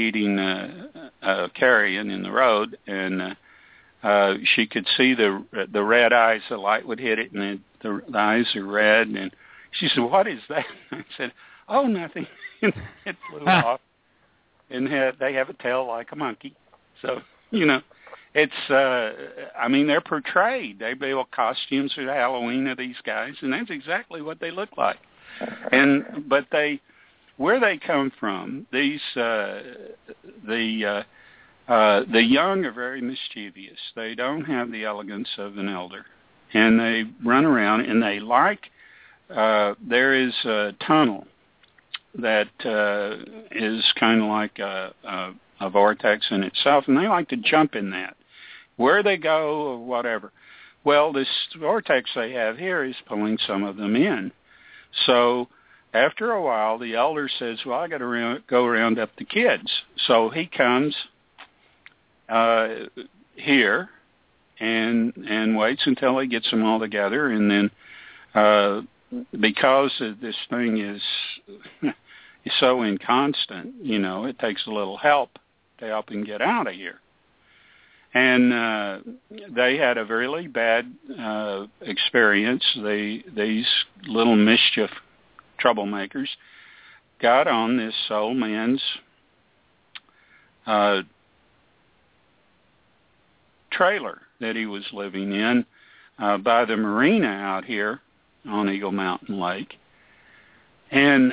carrion in the road, and she could see the red eyes. The light would hit it, and the eyes are red. And she said, "What is that?" I said, "Oh, nothing." It flew off, and they have a tail like a monkey. So it's. I mean, they're portrayed. They build costumes for Halloween of these guys, and that's exactly what they look like. But where they come from, the young are very mischievous. They don't have the elegance of an elder, and they run around, and they like. There is a tunnel that is kind of like a a vortex in itself, and they like to jump in that. Where they go or whatever. Well, this vortex they have here is pulling some of them in. So after a while, the elder says, well, I got to go round up the kids. So he comes here and waits until he gets them all together, and then because this thing is so inconstant, it takes a little help to help him get out of here. And they had a really bad experience. These little mischief troublemakers got on this old man's trailer that he was living in by the marina out here on Eagle Mountain Lake. And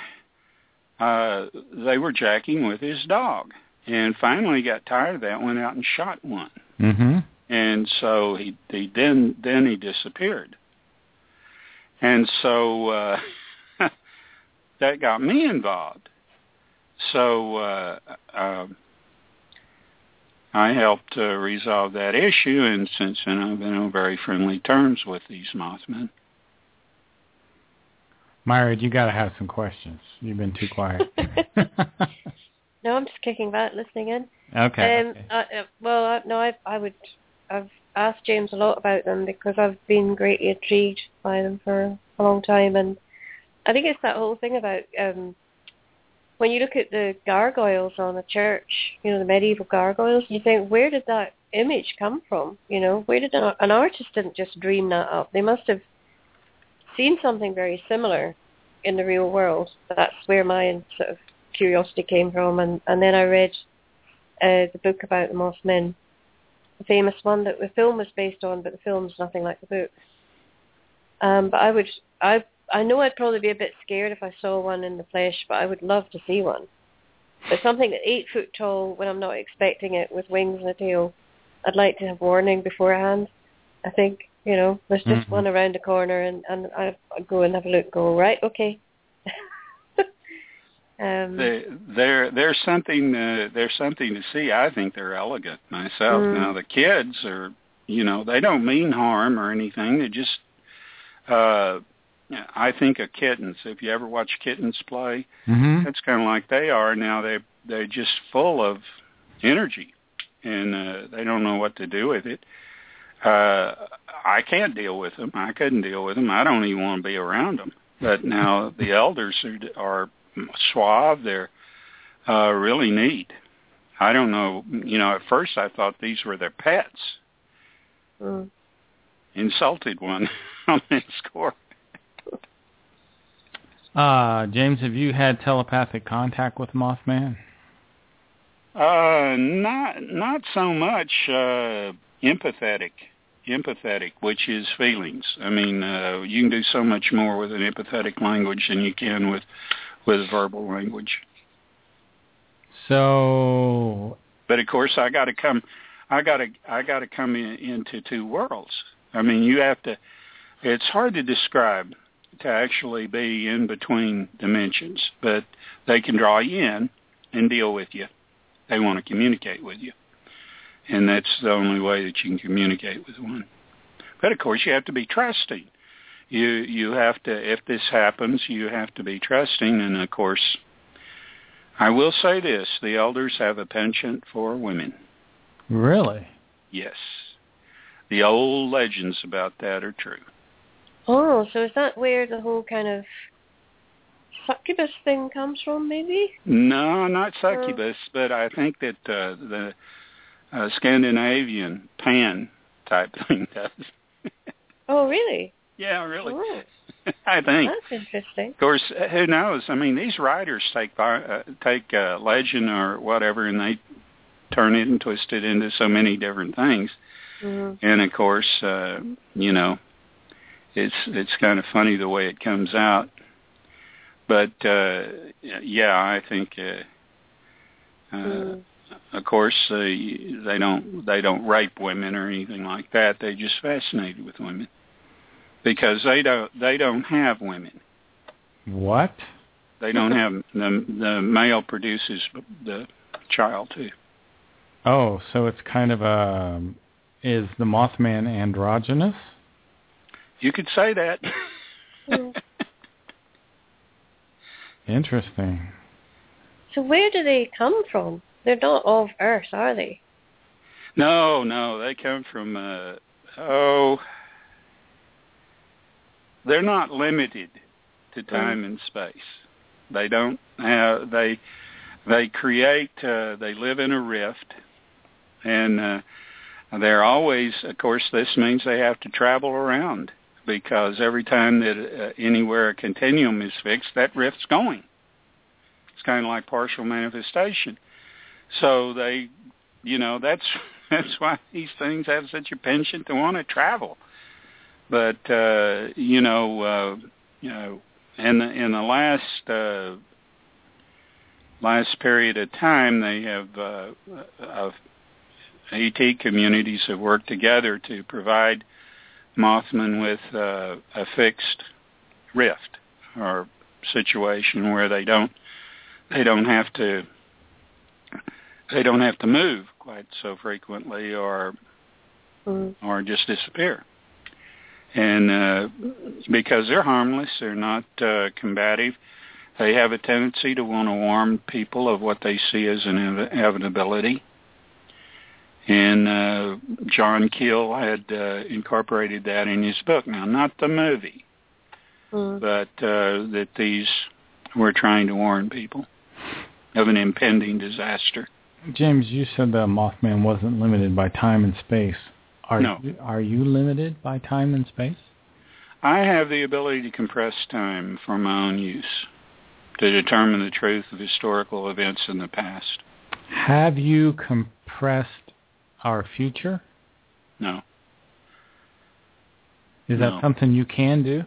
they were jacking with his dog. And finally got tired of that, went out and shot one. Mm-hmm. And so he disappeared. And so that got me involved. So I helped resolve that issue, and since then I've been on very friendly terms with these Mothmen. Myra, you got to have some questions. You've been too quiet. No, I'm just kicking back, listening in. Okay. I've asked James a lot about them because I've been greatly intrigued by them for a long time, and I think it's that whole thing about when you look at the gargoyles on a church, the medieval gargoyles, you think, where did that image come from? Where did an artist didn't just dream that up? They must have seen something very similar in the real world. That's where my sort of curiosity came from, and then I read the book about the Mothmen, the famous one that the film was based on, but the film's nothing like the book. But I know I'd probably be a bit scared if I saw one in the flesh, but I would love to see one. But something that's 8 foot tall when I'm not expecting it, with wings and a tail, I'd like to have warning beforehand. I think, there's just one around the corner, and I go and have a look and go, right, okay. There's something to see. I think they're elegant myself. Now the kids are, they don't mean harm or anything. They just, I think of kittens. If you ever watch kittens play, that's kind of like they are now. They're just full of energy, and they don't know what to do with it. I can't deal with them. I couldn't deal with them. I don't even want to be around them. But now the elders are suave. They're really neat. I don't know. At first I thought these were their pets. Insulted one on that score. James, have you had telepathic contact with Mothman? Not so much empathetic, which is feelings. I mean, you can do so much more with an empathetic language than you can with verbal language. So, but of course, I got to come into two worlds. I mean, you have to. It's hard to describe, to actually be in between dimensions, but they can draw you in and deal with you. They want to communicate with you, and that's the only way that you can communicate with one. But of course, you have to be trusting. You have to, if this happens, you have to be trusting. And of course, I will say this: the elders have a penchant for women. Really? Yes. The old legends about that are true. Oh, so is that where the whole kind of succubus thing comes from, maybe? No, not succubus, but I think that the Scandinavian Pan type thing does. Oh, really? Yeah, really. Oh. I think. That's interesting. Of course, who knows? I mean, these writers take legend or whatever, and they turn it and twist it into so many different things. Mm-hmm. And of course, it's kind of funny the way it comes out. But yeah, I think of course they don't rape women or anything like that. They're just fascinated with women because they don't have women. What? They don't have the male produces the child too. Oh, so it's kind of is the Mothman androgynous? You could say that. Interesting. So where do they come from? They're not of Earth, are they? No, they come from, they're not limited to time and space. They don't have, they create, they live in a rift, and they're always, of course, this means they have to travel around, because every time that anywhere a continuum is fixed, that rift's going. It's kind of like partial manifestation. So they, that's why these things have such a penchant to want to travel. But in the last period of time, they have ET communities have worked together to provide Mothman with a fixed rift or situation where they don't have to move quite so frequently or just disappear. And because they're harmless, they're not combative, they have a tendency to want to warn people of what they see as an inevitability. And John Keel had incorporated that in his book. Now, not the movie, but that these were trying to warn people of an impending disaster. James, you said the Mothman wasn't limited by time and space. No. Are you limited by time and space? I have the ability to compress time for my own use, to determine the truth of historical events in the past. Have you compressed our future? No. Is that something you can do?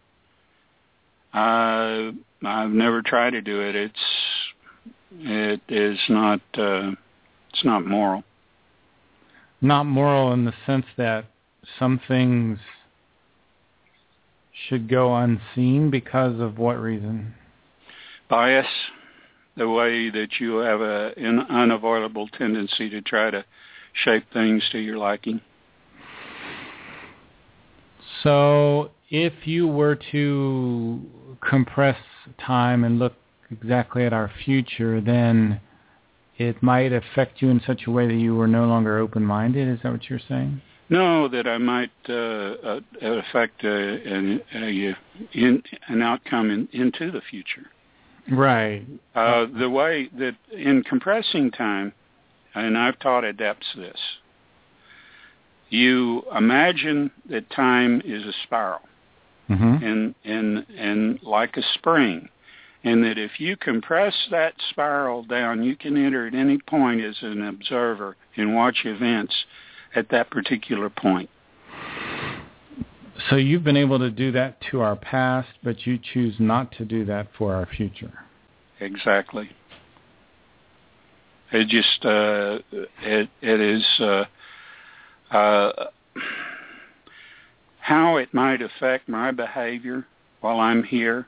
I've never tried to do it. It is not. It's not moral. Not moral in the sense that some things should go unseen because of what reason? Bias, the way that you have an unavoidable tendency to try to shape things to your liking. So if you were to compress time and look exactly at our future, then it might affect you in such a way that you were no longer open-minded? Is that what you're saying? No, that I might affect an outcome into the future. Right. The way that in compressing time, and I've taught adepts this, you imagine that time is a spiral, and like a spring, and that if you compress that spiral down, you can enter at any point as an observer and watch events at that particular point. So you've been able to do that to our past, but you choose not to do that for our future. Exactly. It just it is how it might affect my behavior while I'm here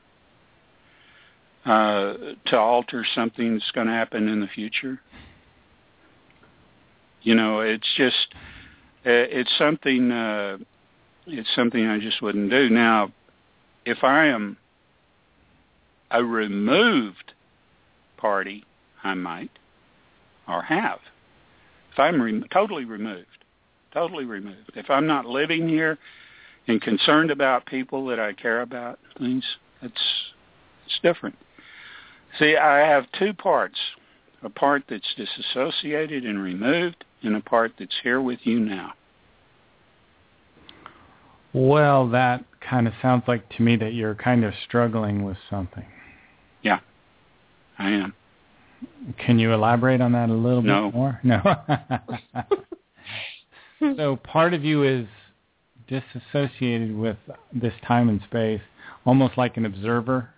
to alter something that's going to happen in the future. It's just it's something I just wouldn't do. Now, if I am a removed party, I might, or have. If I'm totally removed. If I'm not living here and concerned about people that I care about, things, it's different. See, I have two parts. A part that's disassociated and removed, and a part that's here with you now. Well, that kind of sounds like to me that you're kind of struggling with something. Yeah, I am. Can you elaborate on that a little bit more? No. So part of you is disassociated with this time and space, almost like an observer?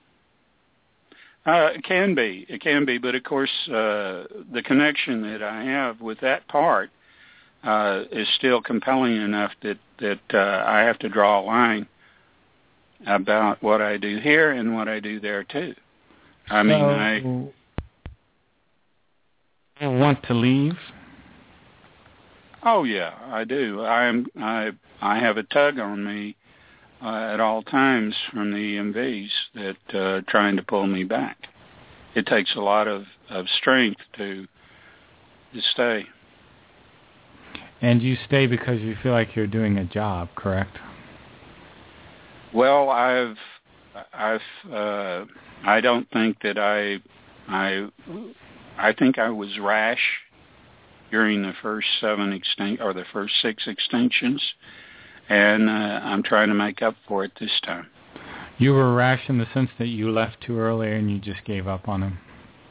It can be, but of course the connection that I have with that part is still compelling enough that I have to draw a line about what I do here and what I do there too. want to leave? Oh yeah, I do. I have a tug on me at all times from the EMVs that trying to pull me back. It takes a lot of strength to stay. And you stay because you feel like you're doing a job, correct? Well, I don't think that I think I was rash during the first the first 6 extinctions, and I'm trying to make up for it this time. You were rash in the sense that you left too early and you just gave up on him.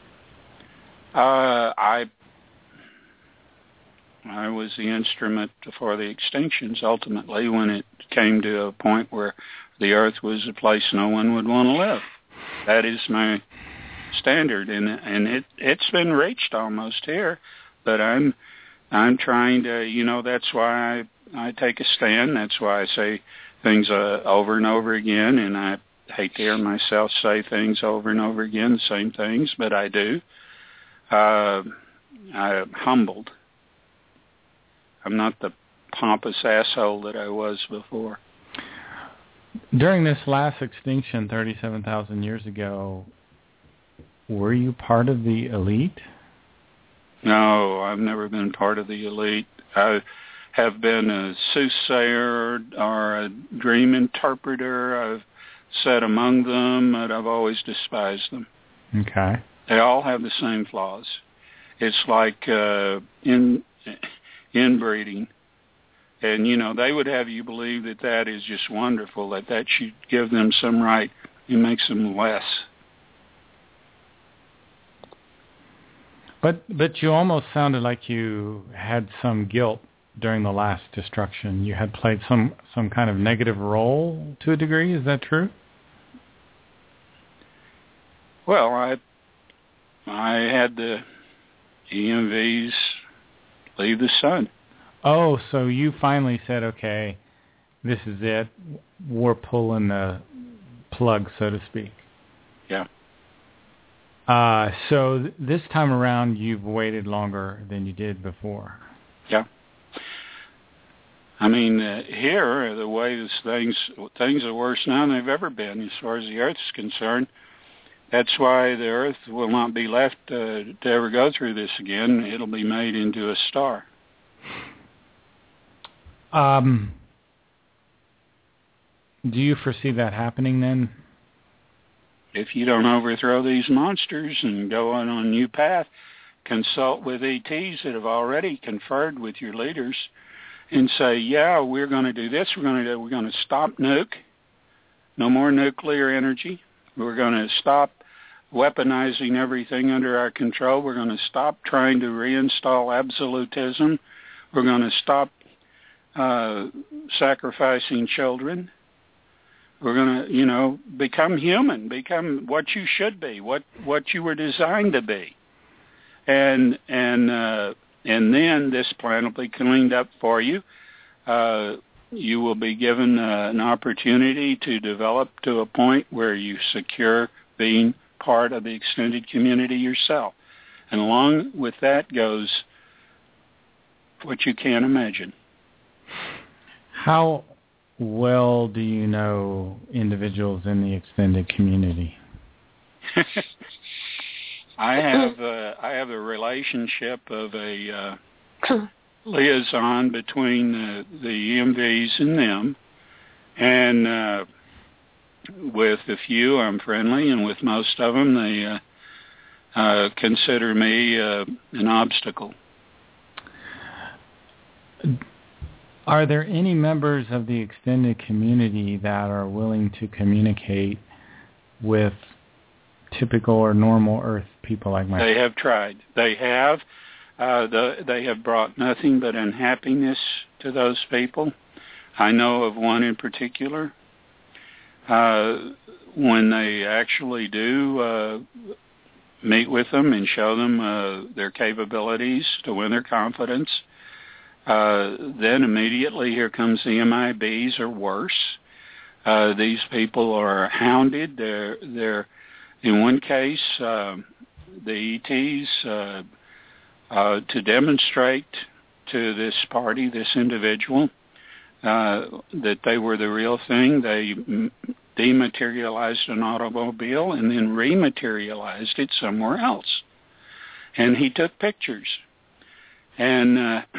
I was the instrument for the extinctions ultimately when it came to a point where the Earth was a place no one would want to live. That is my standard, and it's been reached almost here. But I'm trying to, that's why I take a stand. That's why I say things over and over again, and I hate to hear myself say things over and over again, the same things, but I do. I'm humbled. I'm not the pompous asshole that I was before. During this last extinction 37,000 years ago, were you part of the elite? No, I've never been part of the elite. I have been a soothsayer or a dream interpreter. I've sat among them, but I've always despised them. Okay. They all have the same flaws. It's like inbreeding. And, they would have you believe that is just wonderful, that should give them some right. It makes them less. But you almost sounded like you had some guilt during the last destruction. You had played some kind of negative role to a degree. Is that true? Well, I had the EMVs leave the sun. Oh, so you finally said, okay, this is it. We're pulling the plug, so to speak. Yeah. So this time around, you've waited longer than you did before. Yeah. I mean, here, the way things are worse now than they've ever been as far as the Earth is concerned. That's why the Earth will not be left to ever go through this again. It'll be made into a star. Do you foresee that happening then? If you don't overthrow these monsters and go on a new path, consult with ETs that have already conferred with your leaders and say, yeah, we're going to do this. We're going to stop nuke. No more nuclear energy. We're going to stop weaponizing everything under our control. We're going to stop trying to reinstall absolutism. We're going to stop sacrificing children. We're going to, become human, become what you should be, what you were designed to be. And then this plan will be cleaned up for you. You will be given an opportunity to develop to a point where you secure being part of the extended community yourself. And along with that goes what you can't imagine. How well do you know individuals in the extended community? I have a relationship of a liaison between the EMVs and them, and with a few I'm friendly, and with most of them they consider me an obstacle. Are there any members of the extended community that are willing to communicate with typical or normal Earth people like myself? They have tried. They have. They have brought nothing but unhappiness to those people. I know of one in particular. When they actually do meet with them and show them their capabilities to win their confidence, then immediately here comes the MIBs or worse. These people are hounded. They're in one case, the ETs to demonstrate to this party, this individual, that they were the real thing. They dematerialized an automobile and then rematerialized it somewhere else. And he took pictures. And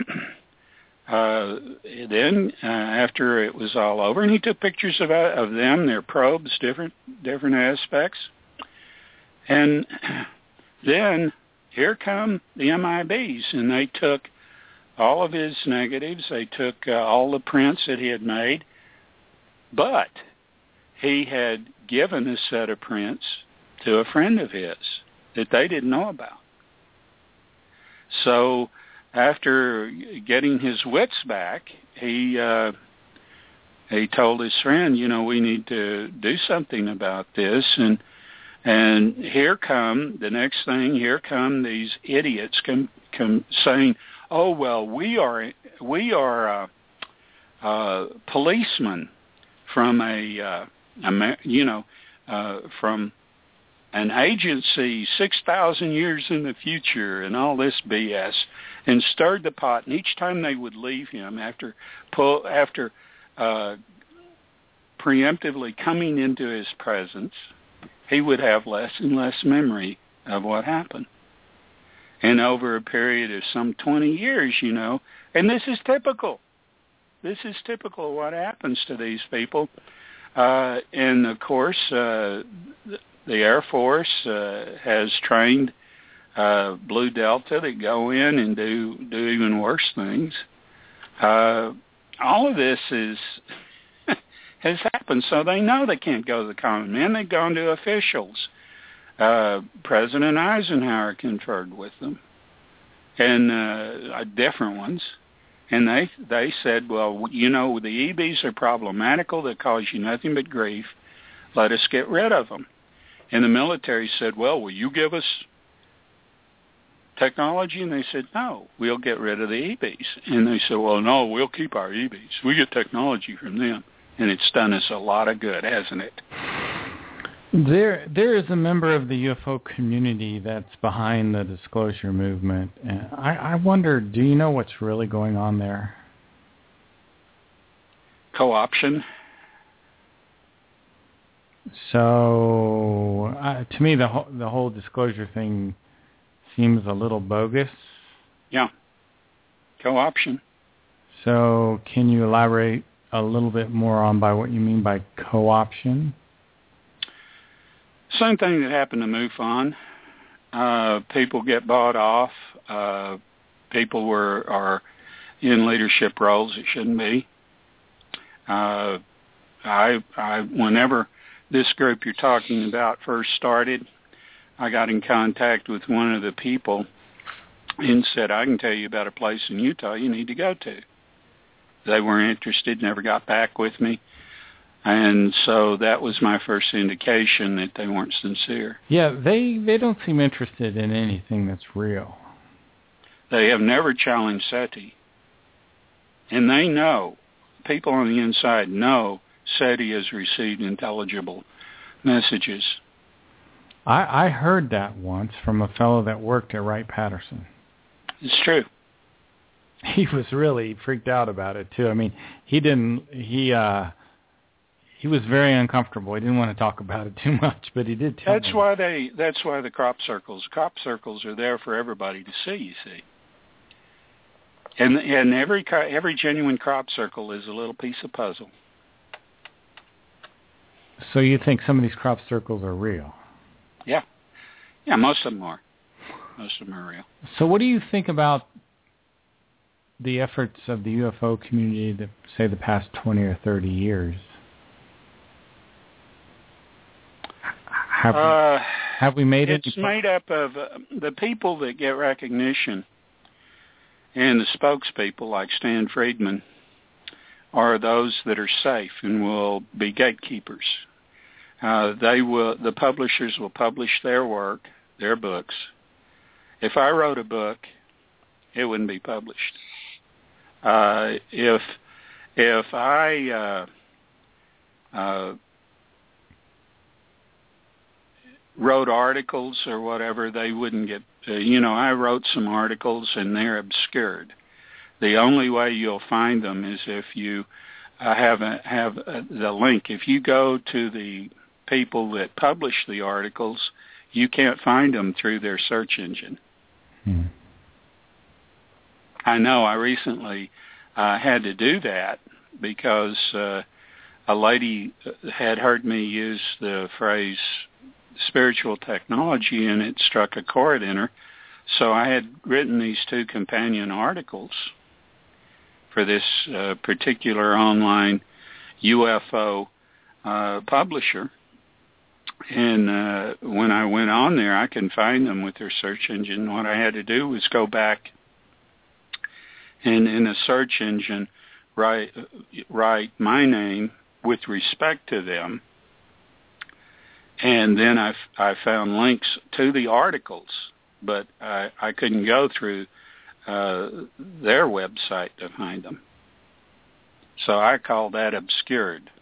then after it was all over, and he took pictures of them, their probes, different aspects. And then here come the MIBs, and they took all of his negatives. They took all the prints that he had made, but he had given a set of prints to a friend of his that they didn't know about. So after getting his wits back, he told his friend, we need to do something about this. And here come these idiots come saying, oh, well, we are policemen from from an agency 6,000 years in the future, and all this BS, and stirred the pot. And each time they would leave him after preemptively coming into his presence, he would have less and less memory of what happened. And over a period of some 20 years, and this is typical. This is typical of what happens to these people. And, of course, the Air Force has trained Blue Delta that go in and do even worse things. All of this has happened, so they know they can't go to the common man. They've gone to officials. President Eisenhower conferred with them, and different ones. And they said, well, the EBs are problematical. They cause you nothing but grief. Let us get rid of them. And the military said, well, will you give us technology? And they said, no, we'll get rid of the EBs. And they said, well, no, we'll keep our EBs. We get technology from them. And it's done us a lot of good, hasn't it? There is a member of the UFO community that's behind the disclosure movement. And I wonder, do you know what's really going on there? Co-option. So, to me, the whole disclosure thing seems a little bogus. Yeah. Co-option. So, can you elaborate a little bit more on by what you mean by co-option? Same thing that happened to MUFON. People get bought off. People are in leadership roles that shouldn't be. Whenever this group you're talking about first started, I got in contact with one of the people and said, I can tell you about a place in Utah you need to go to. They weren't interested, never got back with me. And so that was my first indication that they weren't sincere. Yeah, they don't seem interested in anything that's real. They have never challenged SETI. And they know, people on the inside know SETI has received intelligible messages. I heard that once from a fellow that worked at Wright-Patterson. It's true. He was really freaked out about it, too. I mean, he was very uncomfortable. He didn't want to talk about it too much, but he did tell me. That's why the crop circles are there for everybody to see, you see. And every genuine crop circle is a little piece of puzzle. So you think some of these crop circles are real? Yeah. Yeah, most of them are. Most of them are real. So what do you think about the efforts of the UFO community that, say, the past 20 or 30 years? Have we made it? It's made up of the people that get recognition, and the spokespeople like Stan Friedman are those that are safe and will be gatekeepers. The publishers will publish their work, their books. If I wrote a book, it wouldn't be published. If I wrote articles or whatever, they wouldn't get I wrote some articles and they're obscured. The only way you'll find them is if you have the link. If you go to the people that publish the articles, you can't find them through their search engine. I know I recently had to do that because a lady had heard me use the phrase spiritual technology, and it struck a chord in her. So I had written these 2 companion articles for this particular online UFO publisher. And when I went on there, I can find them with their search engine. What I had to do was go back and in a search engine write my name with respect to them. And then I found links to the articles, but I couldn't go through their website to find them. So I call that obscured.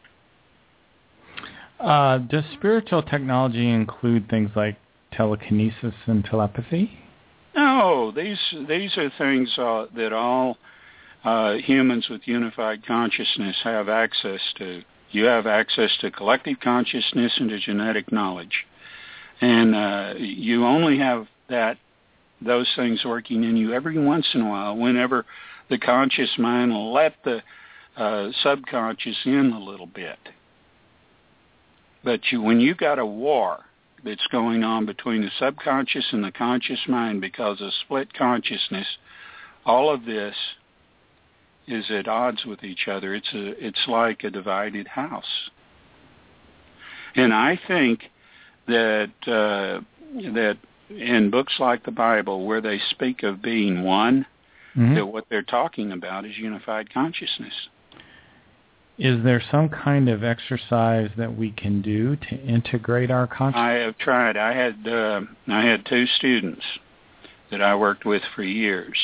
Does spiritual technology include things like telekinesis and telepathy? No, these are things that all humans with unified consciousness have access to. You have access to collective consciousness and to genetic knowledge. And you only have those things working in you every once in a while, whenever the conscious mind will let the subconscious in a little bit. But when you got a war that's going on between the subconscious and the conscious mind because of split consciousness, all of this is at odds with each other. It's like a divided house. And I think that that in books like the Bible, where they speak of being one, that what they're talking about is unified consciousness. Is there some kind of exercise that we can do to integrate our consciousness? I have tried. I had 2 students that I worked with for years.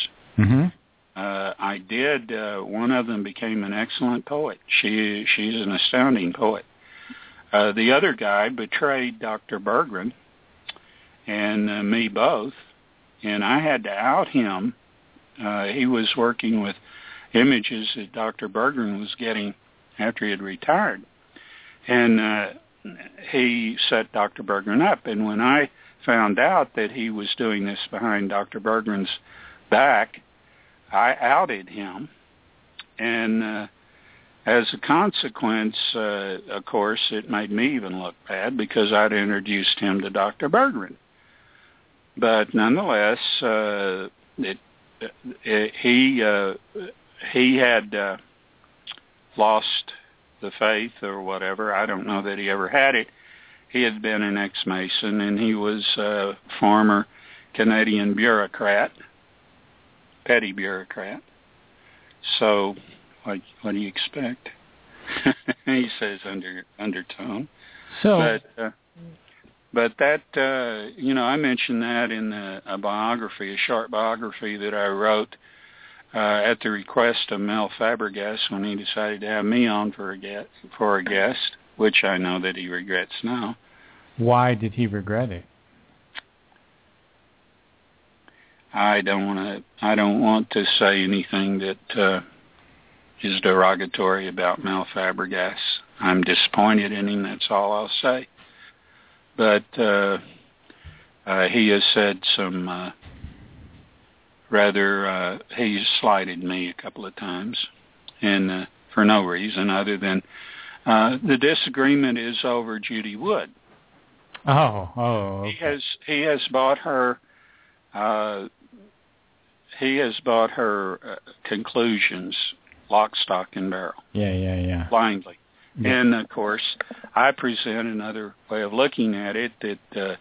I did. One of them became an excellent poet. She's an astounding poet. The other guy betrayed Dr. Berggren and me both, and I had to out him. He was working with images that Dr. Berggren was getting after he had retired. And he set Dr. Berggren up. And when I found out that he was doing this behind Dr. Berggren's back, I outed him. And as a consequence, of course, it made me even look bad because I'd introduced him to Dr. Berggren. But nonetheless, he had lost the faith or whatever. I don't know that he ever had it. He had been an ex-Mason, and he was a former Canadian bureaucrat, petty bureaucrat. So, what do you expect? He says undertone. So, but that I mentioned that in a biography, a short biography that I wrote at the request of Mel Fabregas when he decided to have me on for a guest, which I know that he regrets now. Why did he regret it? I don't want to say anything that is derogatory about Mel Fabregas. I'm disappointed in him. That's all I'll say. But he has said some he slighted me a couple of times, and for no reason other than the disagreement is over Judy Wood. Okay. He has bought her. He has bought her conclusions, lock, stock, and barrel. Yeah. Blindly. Yeah. And of course, I present another way of looking at it that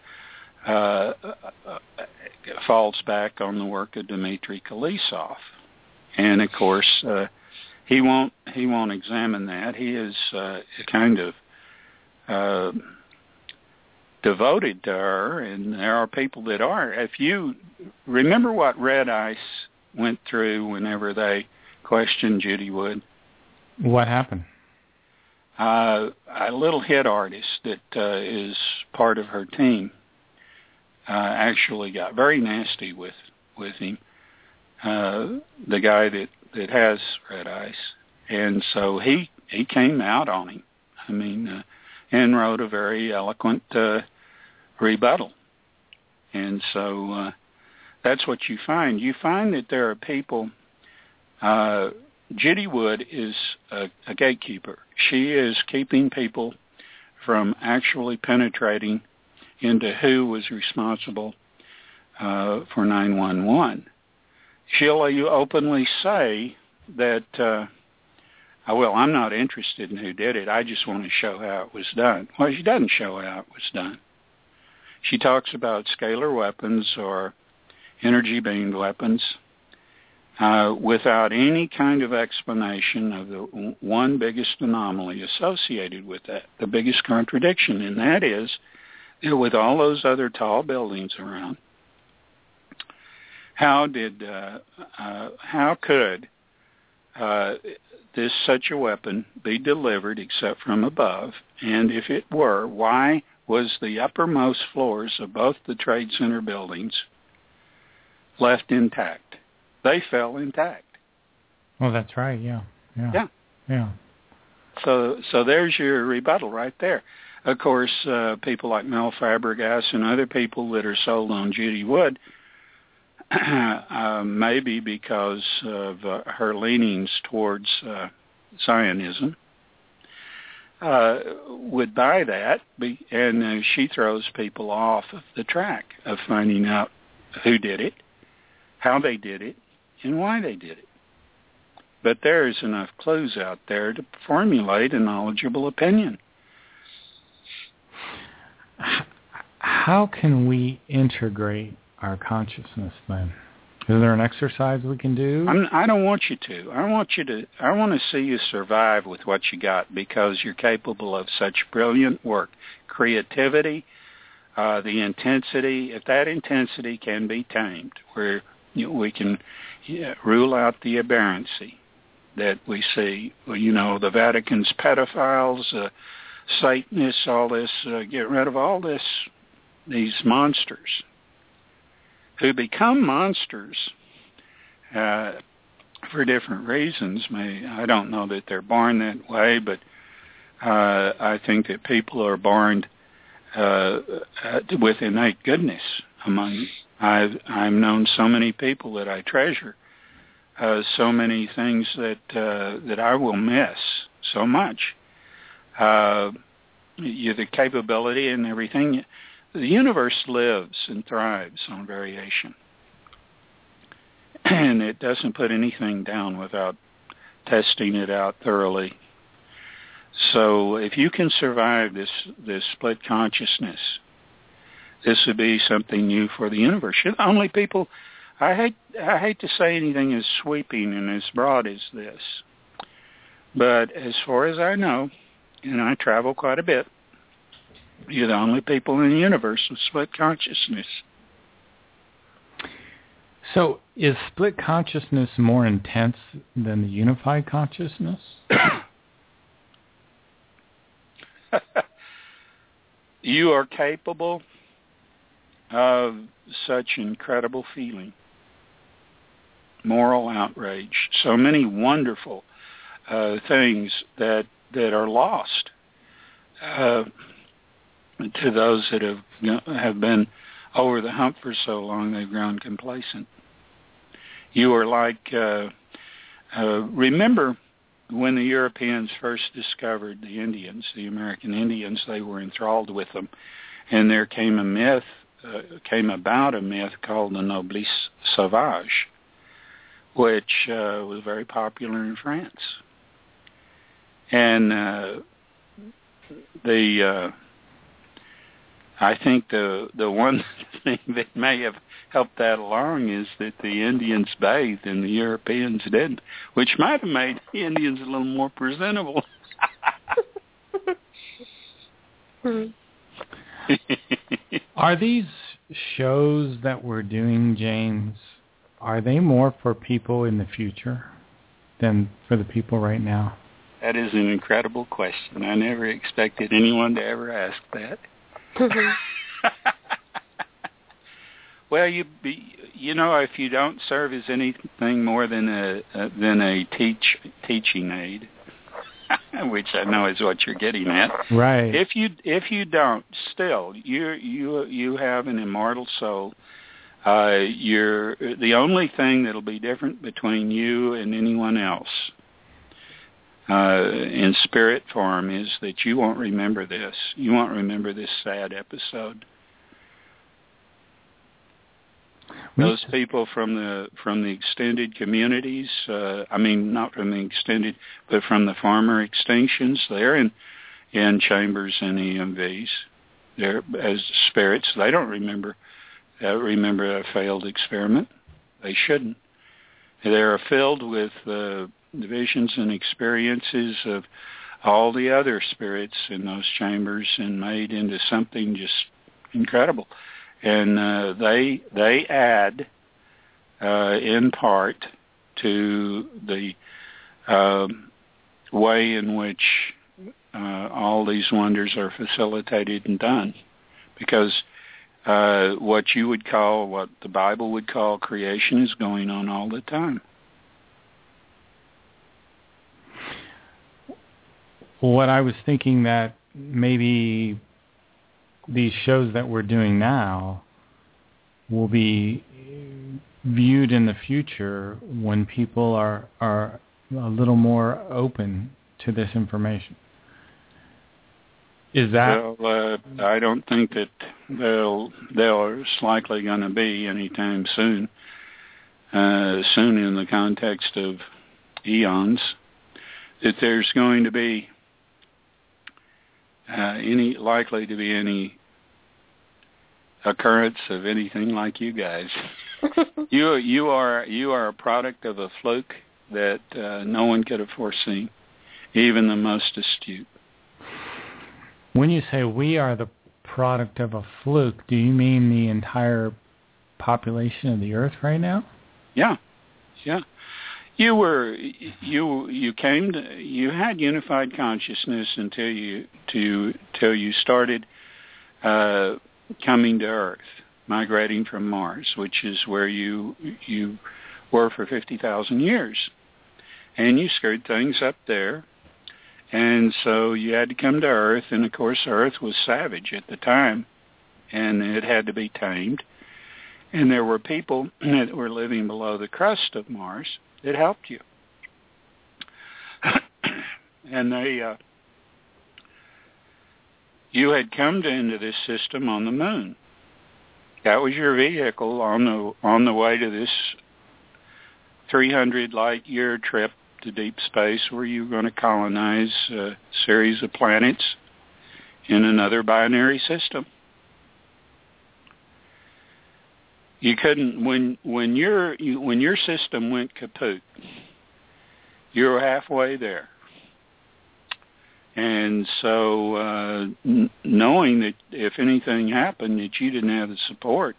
falls back on the work of Dmitry Kulesov, and of course he won't examine that. He is kind of devoted to her, and there are people that are. If you remember what Red Ice went through whenever they questioned Judy Wood, what happened? A little hit artist that is part of her team actually got very nasty with him, the guy that has red ice, and so he came out on him. I mean, and wrote a very eloquent rebuttal. And so that's what you find. You find that there are people. Judy Wood is a gatekeeper. She is keeping people from actually penetrating into who was responsible for 911. She'll openly say that, well, I'm not interested in who did it. I just want to show how it was done. Well, she doesn't show how it was done. She talks about scalar weapons or energy-beamed weapons without any kind of explanation of the one biggest anomaly associated with that, the biggest contradiction, and that is that with all those other tall buildings around, how could this such a weapon be delivered except from above? And if it were, why was the uppermost floors of both the Trade Center buildings left intact? They fell intact. Well, that's right. Yeah. So there's your rebuttal right there. Of course, people like Mel Fabregas and other people that are sold on Judy Wood, maybe because of her leanings towards Zionism, would buy that, and she throws people off of the track of finding out who did it, how they did it, and why they did it. But there's enough clues out there to formulate a knowledgeable opinion. How can we integrate our consciousness then? Is there an exercise we can do? I don't want you to. I want to see you survive with what you got, because you're capable of such brilliant work. Creativity, the intensity, if that intensity can be tamed, where we can rule out the aberrancy that we see, the Vatican's pedophiles, Satanists, all this, get rid of all this, these monsters who become monsters for different reasons. I don't know that they're born that way, but I think that people are born with innate goodness among. I've known so many people that I treasure, so many things that I will miss so much. The capability and everything. The universe lives and thrives on variation, and it doesn't put anything down without testing it out thoroughly. So if you can survive this split consciousness, this would be something new for the universe. You're the only people. I hate to say anything as sweeping and as broad as this, but as far as I know, and I travel quite a bit, you're the only people in the universe with split consciousness. So is split consciousness more intense than the unified consciousness? You are capable of such incredible feeling, moral outrage, so many wonderful things that are lost to those that have been over the hump for so long they've grown complacent. You are like, remember when the Europeans first discovered the Indians, the American Indians, they were enthralled with them, and there came about a myth called the Noblesse Sauvage, which was very popular in France. And I think the one thing that may have helped that along is that the Indians bathed and the Europeans didn't, which might have made the Indians a little more presentable. Are these shows that we're doing, James, are they more for people in the future than for the people right now? That is an incredible question. I never expected anyone to ever ask that. Well, if you don't serve as anything more than a teaching aid, which I know is what you're getting at. Right. If you don't, still you have an immortal soul. You're the only thing that'll be different between you and anyone else in spirit form is that you won't remember this. You won't remember this sad episode. Those people from the extended communities, not from the extended, but from the former extinctions, they're in chambers and EMVs. They're as spirits. They don't remember a failed experiment. They shouldn't. They're filled with the visions and experiences of all the other spirits in those chambers and made into something just incredible. And they add in part to the way in which all these wonders are facilitated and done, because what the Bible would call creation is going on all the time. What I was thinking that maybe these shows that we're doing now will be viewed in the future when people are a little more open to this information. Is that? Well, I don't think that they're likely going to be anytime soon. Soon in the context of eons, that there's going to be any occurrence of anything like you guys. You are a product of a fluke that no one could have foreseen, even the most astute. When you say we are the product of a fluke, do you mean the entire population of the Earth right now? Yeah. You had unified consciousness until you started coming to Earth, migrating from Mars, which is where you were for 50,000 years. And you screwed things up there. And so you had to come to Earth, and of course Earth was savage at the time, and it had to be tamed. And there were people that were living below the crust of Mars that helped you. And you had come into this system on the moon. That was your vehicle on the way to this 300 light year trip to deep space, where you were going to colonize a series of planets in another binary system. You couldn't when your system went kaput, you were halfway there. And so knowing that if anything happened, that you didn't have the support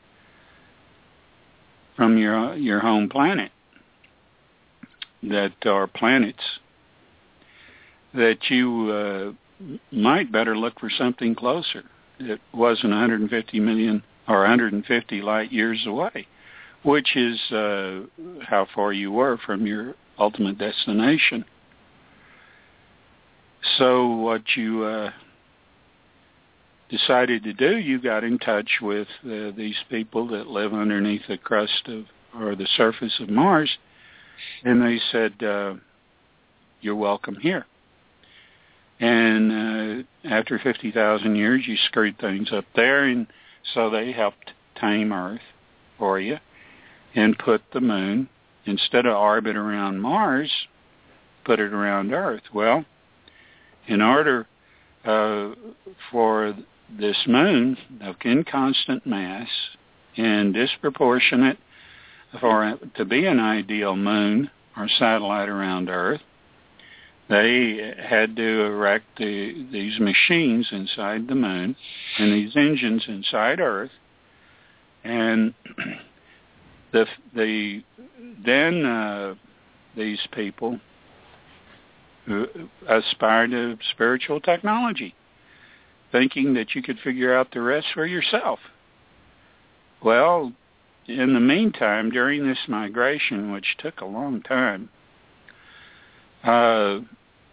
from your home planet, that are planets, that you might better look for something closer. It wasn't 150 million or 150 light years away, which is how far you were from your ultimate destination. So what you decided to do, you got in touch with these people that live underneath the crust or the surface of Mars, and they said, you're welcome here. And after 50,000 years, you screwed things up there, and so they helped tame Earth for you and put the moon, instead of orbit around Mars, put it around Earth. Well, in order for this moon of inconstant mass and disproportionate for it to be an ideal moon or satellite around Earth, they had to erect these machines inside the moon and these engines inside Earth, and these people aspired to spiritual technology, thinking that you could figure out the rest for yourself. Well, in the meantime, during this migration, which took a long time, a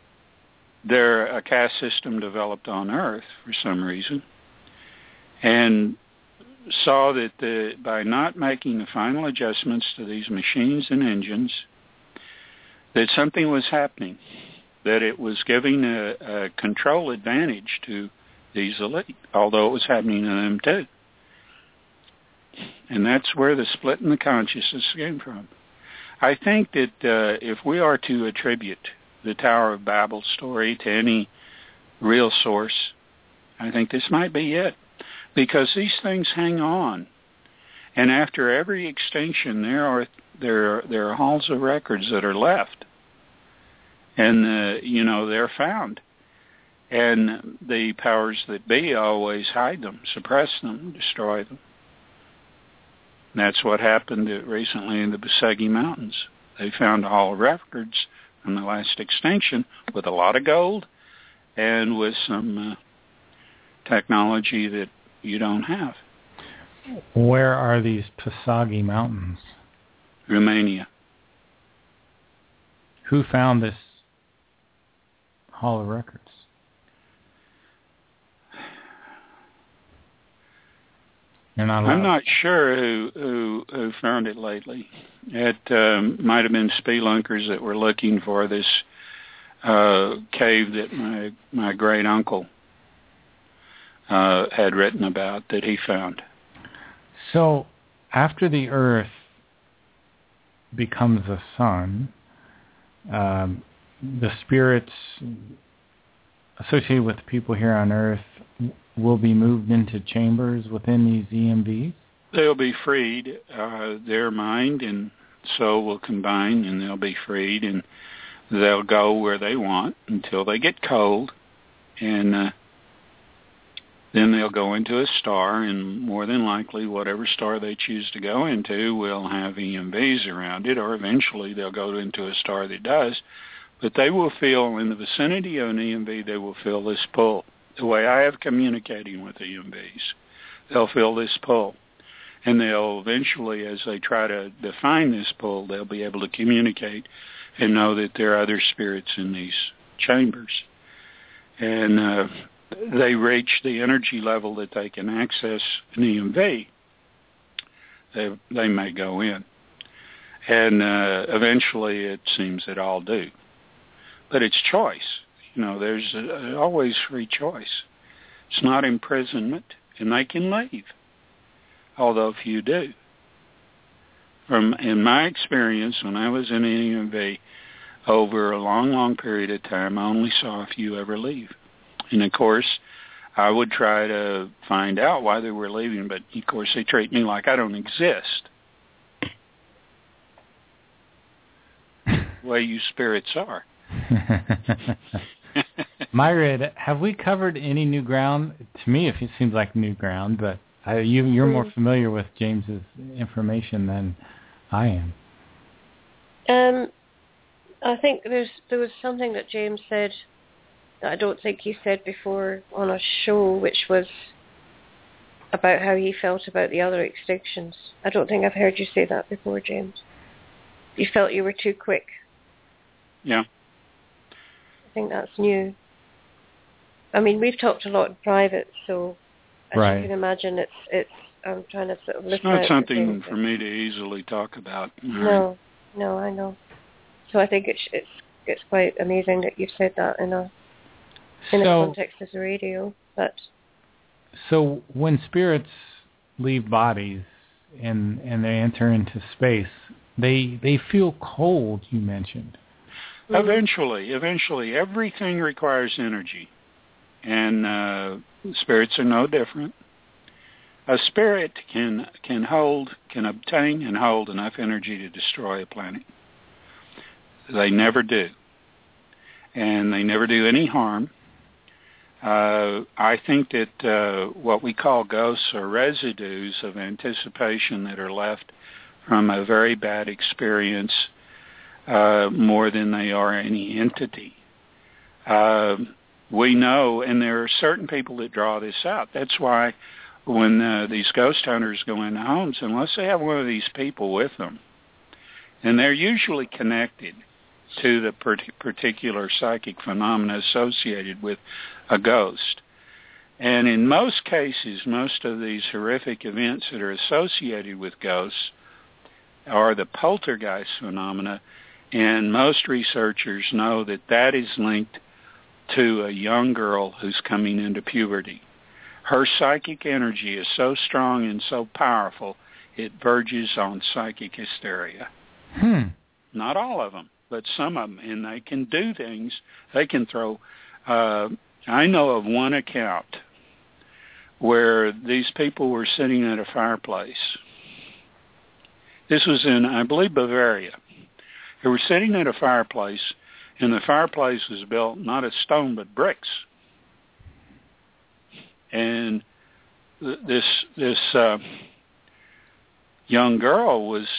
caste system developed on Earth for some reason, and saw that by not making the final adjustments to these machines and engines, that something was happening, that it was giving a control advantage to these elite, although it was happening to them too. And that's where the split in the consciousness came from. I think that if we are to attribute the Tower of Babel story to any real source, I think this might be it. Because these things hang on. And after every extinction, there are halls of records that are left. And, they're found. And the powers that be always hide them, suppress them, destroy them. And that's what happened recently in the Basegi Mountains. They found a hall of records from the last extinction with a lot of gold and with some technology that you don't have. Where are these Basegi Mountains? Romania. Who found this hall of records? I'm not sure who found it lately. It might have been spelunkers that were looking for this cave that my great uncle had written about that he found. So after the Earth becomes a sun, the spirits associated with the people here on Earth will be moved into chambers within these EMVs? They'll be freed. Their mind and soul will combine, and they'll be freed, and they'll go where they want until they get cold, and then they'll go into a star, and more than likely, whatever star they choose to go into will have EMVs around it, or eventually they'll go into a star that does. But they will feel, in the vicinity of an EMV, they will feel this pull. The way I have communicating with EMVs, they'll feel this pull. And they'll eventually, as they try to define this pull, they'll be able to communicate and know that there are other spirits in these chambers. And they reach the energy level that they can access an EMV, they may go in. And eventually it seems that all do. But it's choice. There's always free choice. It's not imprisonment, and they can leave, although few do. In my experience, when I was in EMV, over a long, long period of time, I only saw a few ever leave. And, of course, I would try to find out why they were leaving, but, of course, they treat me like I don't exist. The way you spirits are. Myra, have we covered any new ground? To me, it seems like new ground, but you're more familiar with James's information than I am. I think there was something that James said that I don't think he said before on a show, which was about how he felt about the other extinctions. I don't think I've heard you say that before, James. You felt you were too quick. Yeah. I think that's new. I mean, we've talked a lot in private, so as you can imagine, it's. I'm trying to sort of listen. It's not something for me to easily talk about. No, I know. So I think it's quite amazing that you've said that in a context of the radio. But so when spirits leave bodies and they enter into space, they feel cold. You mentioned. Eventually, everything requires energy, and spirits are no different. A spirit can obtain and hold enough energy to destroy a planet. They never do, and they never do any harm. I think that what we call ghosts are residues of anticipation that are left from a very bad experience. More than they are any entity. We know, and there are certain people that draw this out. That's why when these ghost hunters go into homes, unless they have one of these people with them, and they're usually connected to the particular psychic phenomena associated with a ghost. And in most cases, most of these horrific events that are associated with ghosts are the poltergeist phenomena, and most researchers know that that is linked to a young girl who's coming into puberty. Her psychic energy is so strong and so powerful, it verges on psychic hysteria. Not all of them, but some of them. And they can do things. They can throw... I know of one account where these people were sitting at a fireplace. This was in, I believe, Bavaria. They were sitting at a fireplace, and the fireplace was built not of stone but bricks. And this young girl was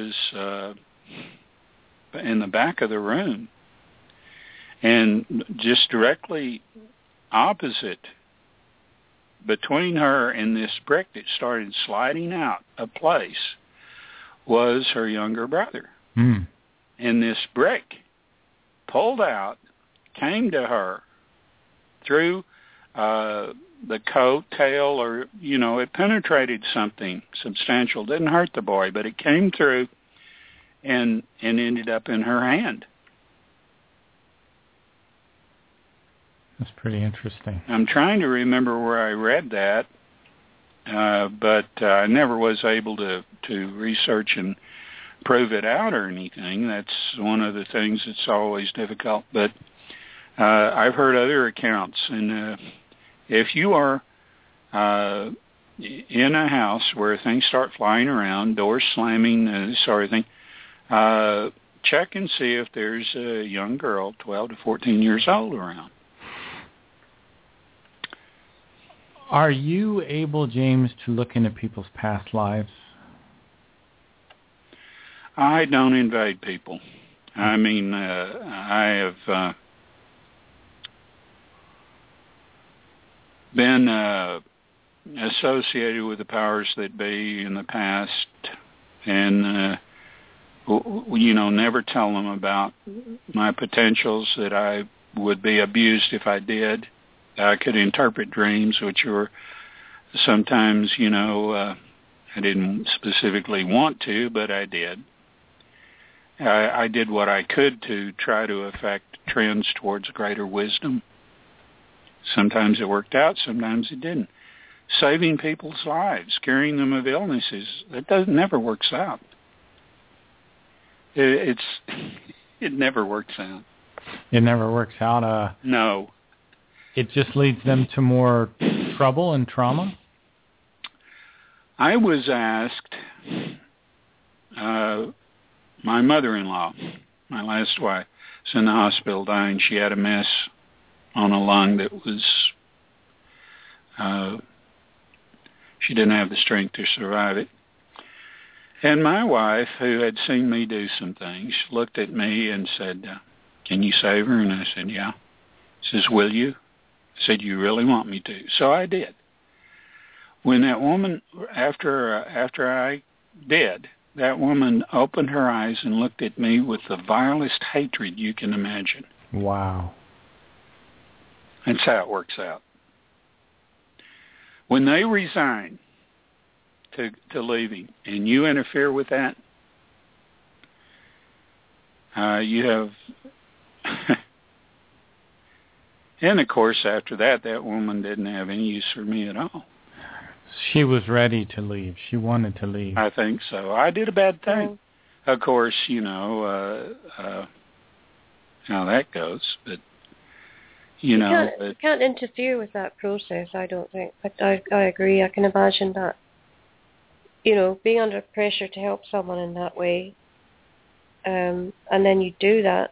in the back of the room, and just directly opposite between her and this brick that started sliding out of place was her younger brother. And this brick pulled out, came to her through the coat, tail, or, it penetrated something substantial. Didn't hurt the boy, but it came through and ended up in her hand. That's pretty interesting. I'm trying to remember where I read that, but I never was able to research and prove it out or anything. That's one of the things that's always difficult. But I've heard other accounts, and if you are in a house where things start flying around, doors slamming, this sort of thing, check and see if there's a young girl, 12 to 14 years old, around. Are you able, James, to look into people's past lives? I don't invade people. I mean, I have been associated with the powers that be in the past, and never tell them about my potentials, that I would be abused if I did. I could interpret dreams, which were sometimes, I didn't specifically want to, but I did. I did what I could to try to affect trends towards greater wisdom. Sometimes it worked out, sometimes it didn't. Saving people's lives, curing them of illnesses, that never works out. It never works out. It never works out? No. It just leads them to more trouble and trauma? I was asked, my mother-in-law, my last wife, was in the hospital dying. She had a mass on a lung that was, she didn't have the strength to survive it. And my wife, who had seen me do some things, looked at me and said, can you save her? And I said, yeah. She says, will you? I said, you really want me to? So I did. When that woman, after I did, that woman opened her eyes and looked at me with the vilest hatred you can imagine. Wow. That's how it works out. When they resign to leaving, and you interfere with that, you have... And, of course, after that woman didn't have any use for me at all. She was ready to leave. She wanted to leave. I think so. I did a bad thing. Of course, how that goes. But, you can't interfere with that process, I don't think. But I agree. I can imagine that, being under pressure to help someone in that way, and then you do that.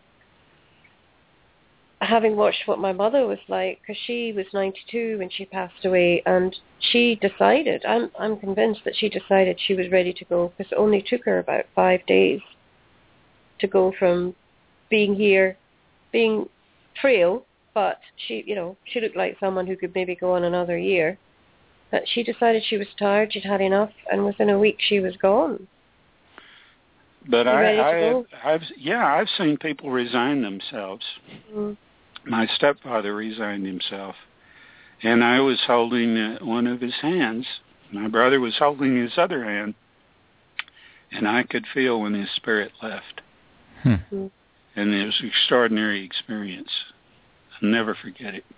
Having watched what my mother was like, because she was 92 when she passed away, and she decided, I'm convinced that she decided she was ready to go, because it only took her about 5 days to go from being here, being frail, but she looked like someone who could maybe go on another year, But she decided she was tired, she'd had enough, and within a week she was gone. But I've seen people resign themselves. Mm. My stepfather resigned himself, and I was holding one of his hands. My brother was holding his other hand, and I could feel when his spirit left. And it was an extraordinary experience. I'll never forget it.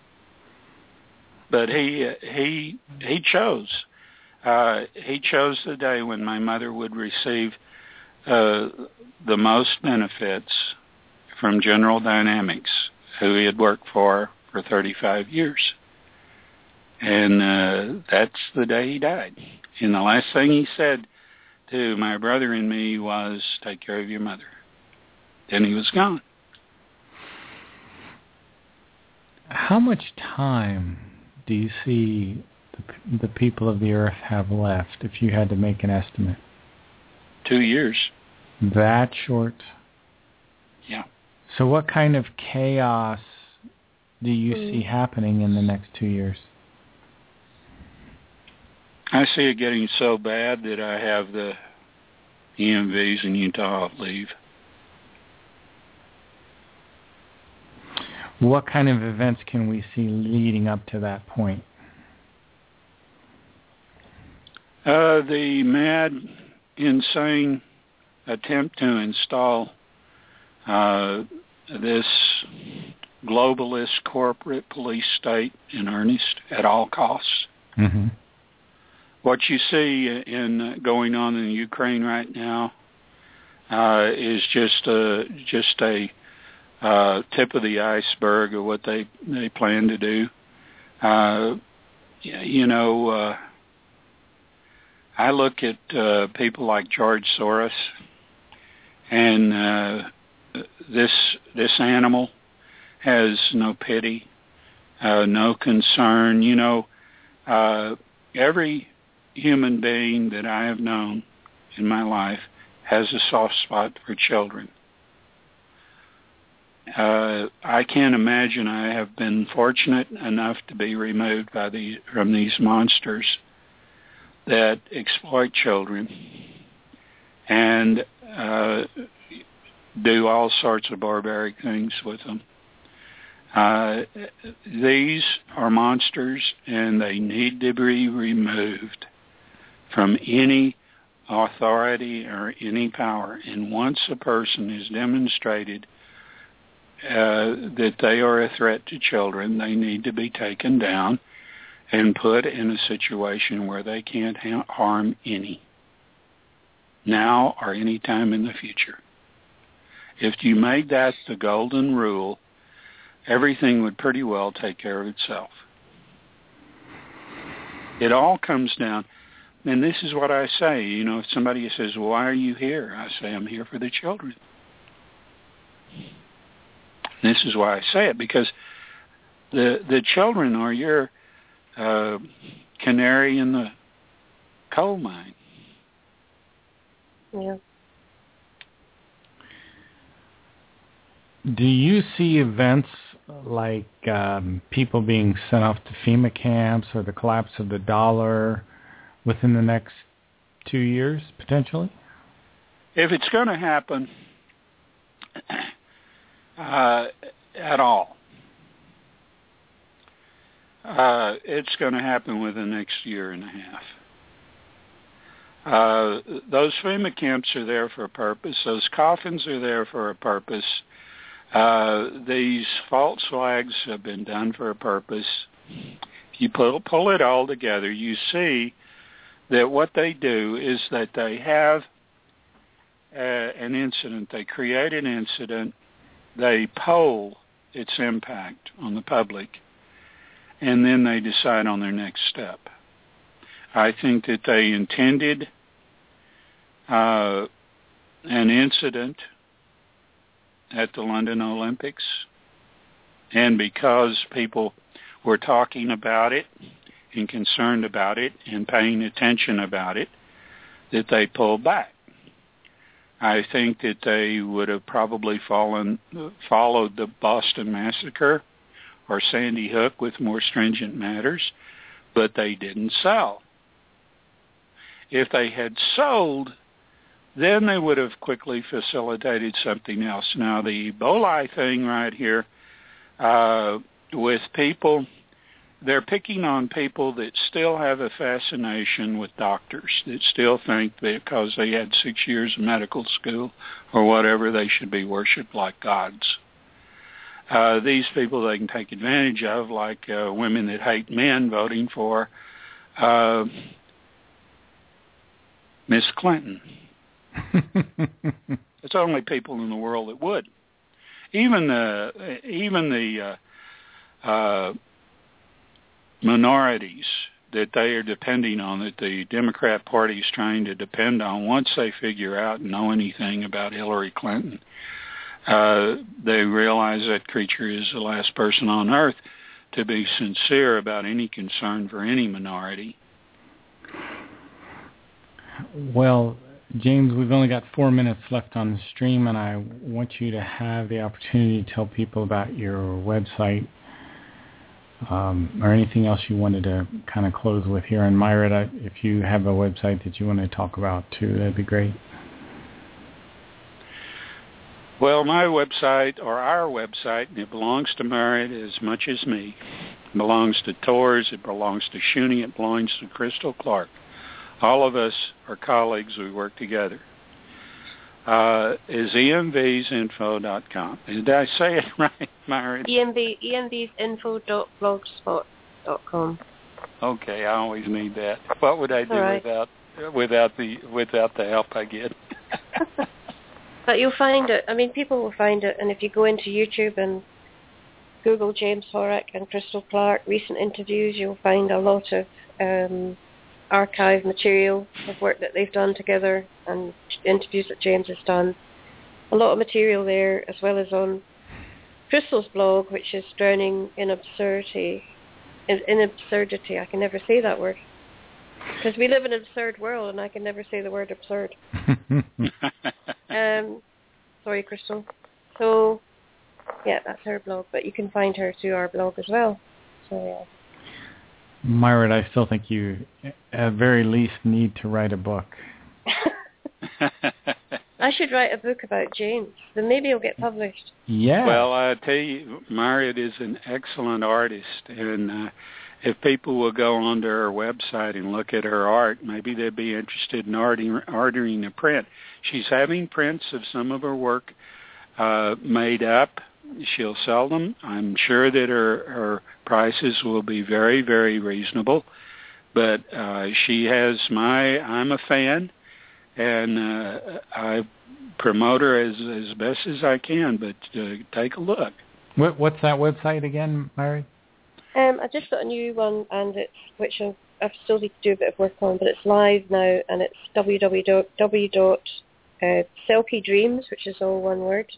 But he chose. He chose the day when my mother would receive the most benefits from General Dynamics, who he had worked for 35 years. And that's the day he died. And the last thing he said to my brother and me was, "Take care of your mother." Then he was gone. How much time do you see the people of the earth have left, if you had to make an estimate? 2 years. That short? Yeah. So what kind of chaos do you see happening in the next 2 years? I see it getting so bad that I have the EMVs in Utah leave. What kind of events can we see leading up to that point? The mad, insane attempt to install this globalist corporate police state in earnest at all costs. Mm-hmm. What you see in going on in Ukraine right now is just a tip of the iceberg of what they plan to do. I look at people like George Soros, and this animal has no pity, no concern. Every human being that I have known in my life has a soft spot for children. I can't imagine I have been fortunate enough to be removed from these monsters that exploit children and do all sorts of barbaric things with them. These are monsters, and they need to be removed from any authority or any power. And once a person is demonstrated that they are a threat to children, they need to be taken down and put in a situation where they can't harm any, now or any time in the future. If you made that the golden rule, everything would pretty well take care of itself. It all comes down, and this is what I say, if somebody says, "Well, why are you here?" I say, "I'm here for the children." This is why I say it, because the children are your canary in the coal mine. Yeah. Do you see events like people being sent off to FEMA camps or the collapse of the dollar within the next 2 years, potentially? If it's going to happen at all, it's going to happen within the next year and a half. Those FEMA camps are there for a purpose. Those coffins are there for a purpose. These false flags have been done for a purpose. If you pull it all together, you see that what they do is that they have an incident. They create an incident. They poll its impact on the public, and then they decide on their next step. I think that they intended an incident at the London Olympics, and because people were talking about it and concerned about it and paying attention about it, that they pulled back. I think that they would have probably followed the Boston Massacre or Sandy Hook with more stringent matters, but they didn't sell. If they had sold, then they would have quickly facilitated something else. Now, the Ebola thing right here, with people, they're picking on people that still have a fascination with doctors, that still think that because they had 6 years of medical school or whatever, they should be worshipped like gods. These people they can take advantage of, like women that hate men voting for Miss Clinton. It's only people in the world that would. Even the minorities that they are depending on, that the Democrat Party is trying to depend on, once they figure out and know anything about Hillary Clinton, they realize that creature is the last person on earth to be sincere about any concern for any minority. Well, James, we've only got 4 minutes left on the stream, and I want you to have the opportunity to tell people about your website or anything else you wanted to kind of close with here. And Myra, if you have a website that you want to talk about too, that'd be great. Well, my website, or our website, and it belongs to Myra as much as me. It belongs to Tors, it belongs to Shuni, it belongs to Crystal Clark. All of us are colleagues. We work together. Is emvsinfo.com. Did I say it right, Myra? emvsinfo.blogspot.com. Okay, I always need that. What would I do without the help I get? But you'll find it. I mean, people will find it. And if you go into YouTube and Google James Horak and Crystal Clark recent interviews, you'll find a lot of archive material of work that they've done together and interviews that James has done. A lot of material there, as well as on Crystal's blog, which is Drowning in Absurdity. In absurdity, I can never say that word. Because we live in an absurd world, and I can never say the word absurd. Sorry, Crystal. So, yeah, that's her blog, but you can find her through our blog as well. So, yeah. Myra, I still think you, at very least, need to write a book. I should write a book about James. Then maybe it'll get published. Yeah. Well, I tell you, Myra is an excellent artist, and if people will go onto her website and look at her art, maybe they'd be interested in ordering a print. She's having prints of some of her work made up. She'll sell them. I'm sure that her prices will be very, very reasonable. But she has I'm a fan, and I promote her as best as I can. But take a look. What's that website again, Mary? I just got a new one, and which I still need to do a bit of work on, but it's live now, and it's www.selkie Dreams, which is all one word,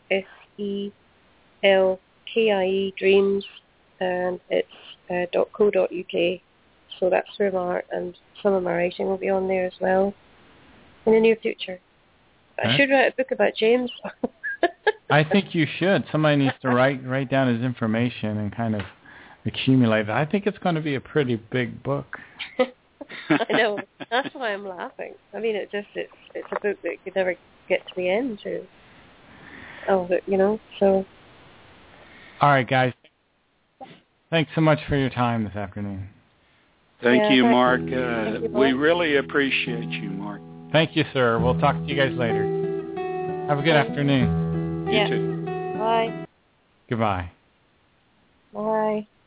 SELKIE Dreams, and it's .co.uk. So that's where my art and some of my writing will be on there as well in the near future. I should write a book about James. I think you should. Somebody needs to write down his information and kind of accumulate it. I think it's going to be a pretty big book. I know. That's why I'm laughing. I mean, it's a book that could never get to the end of it, so. All right, guys. Thanks so much for your time this afternoon. Thank you, Mark. We really appreciate you, Mark. Thank you, sir. We'll talk to you guys later. Have a good afternoon. You too. Bye. Goodbye. Bye.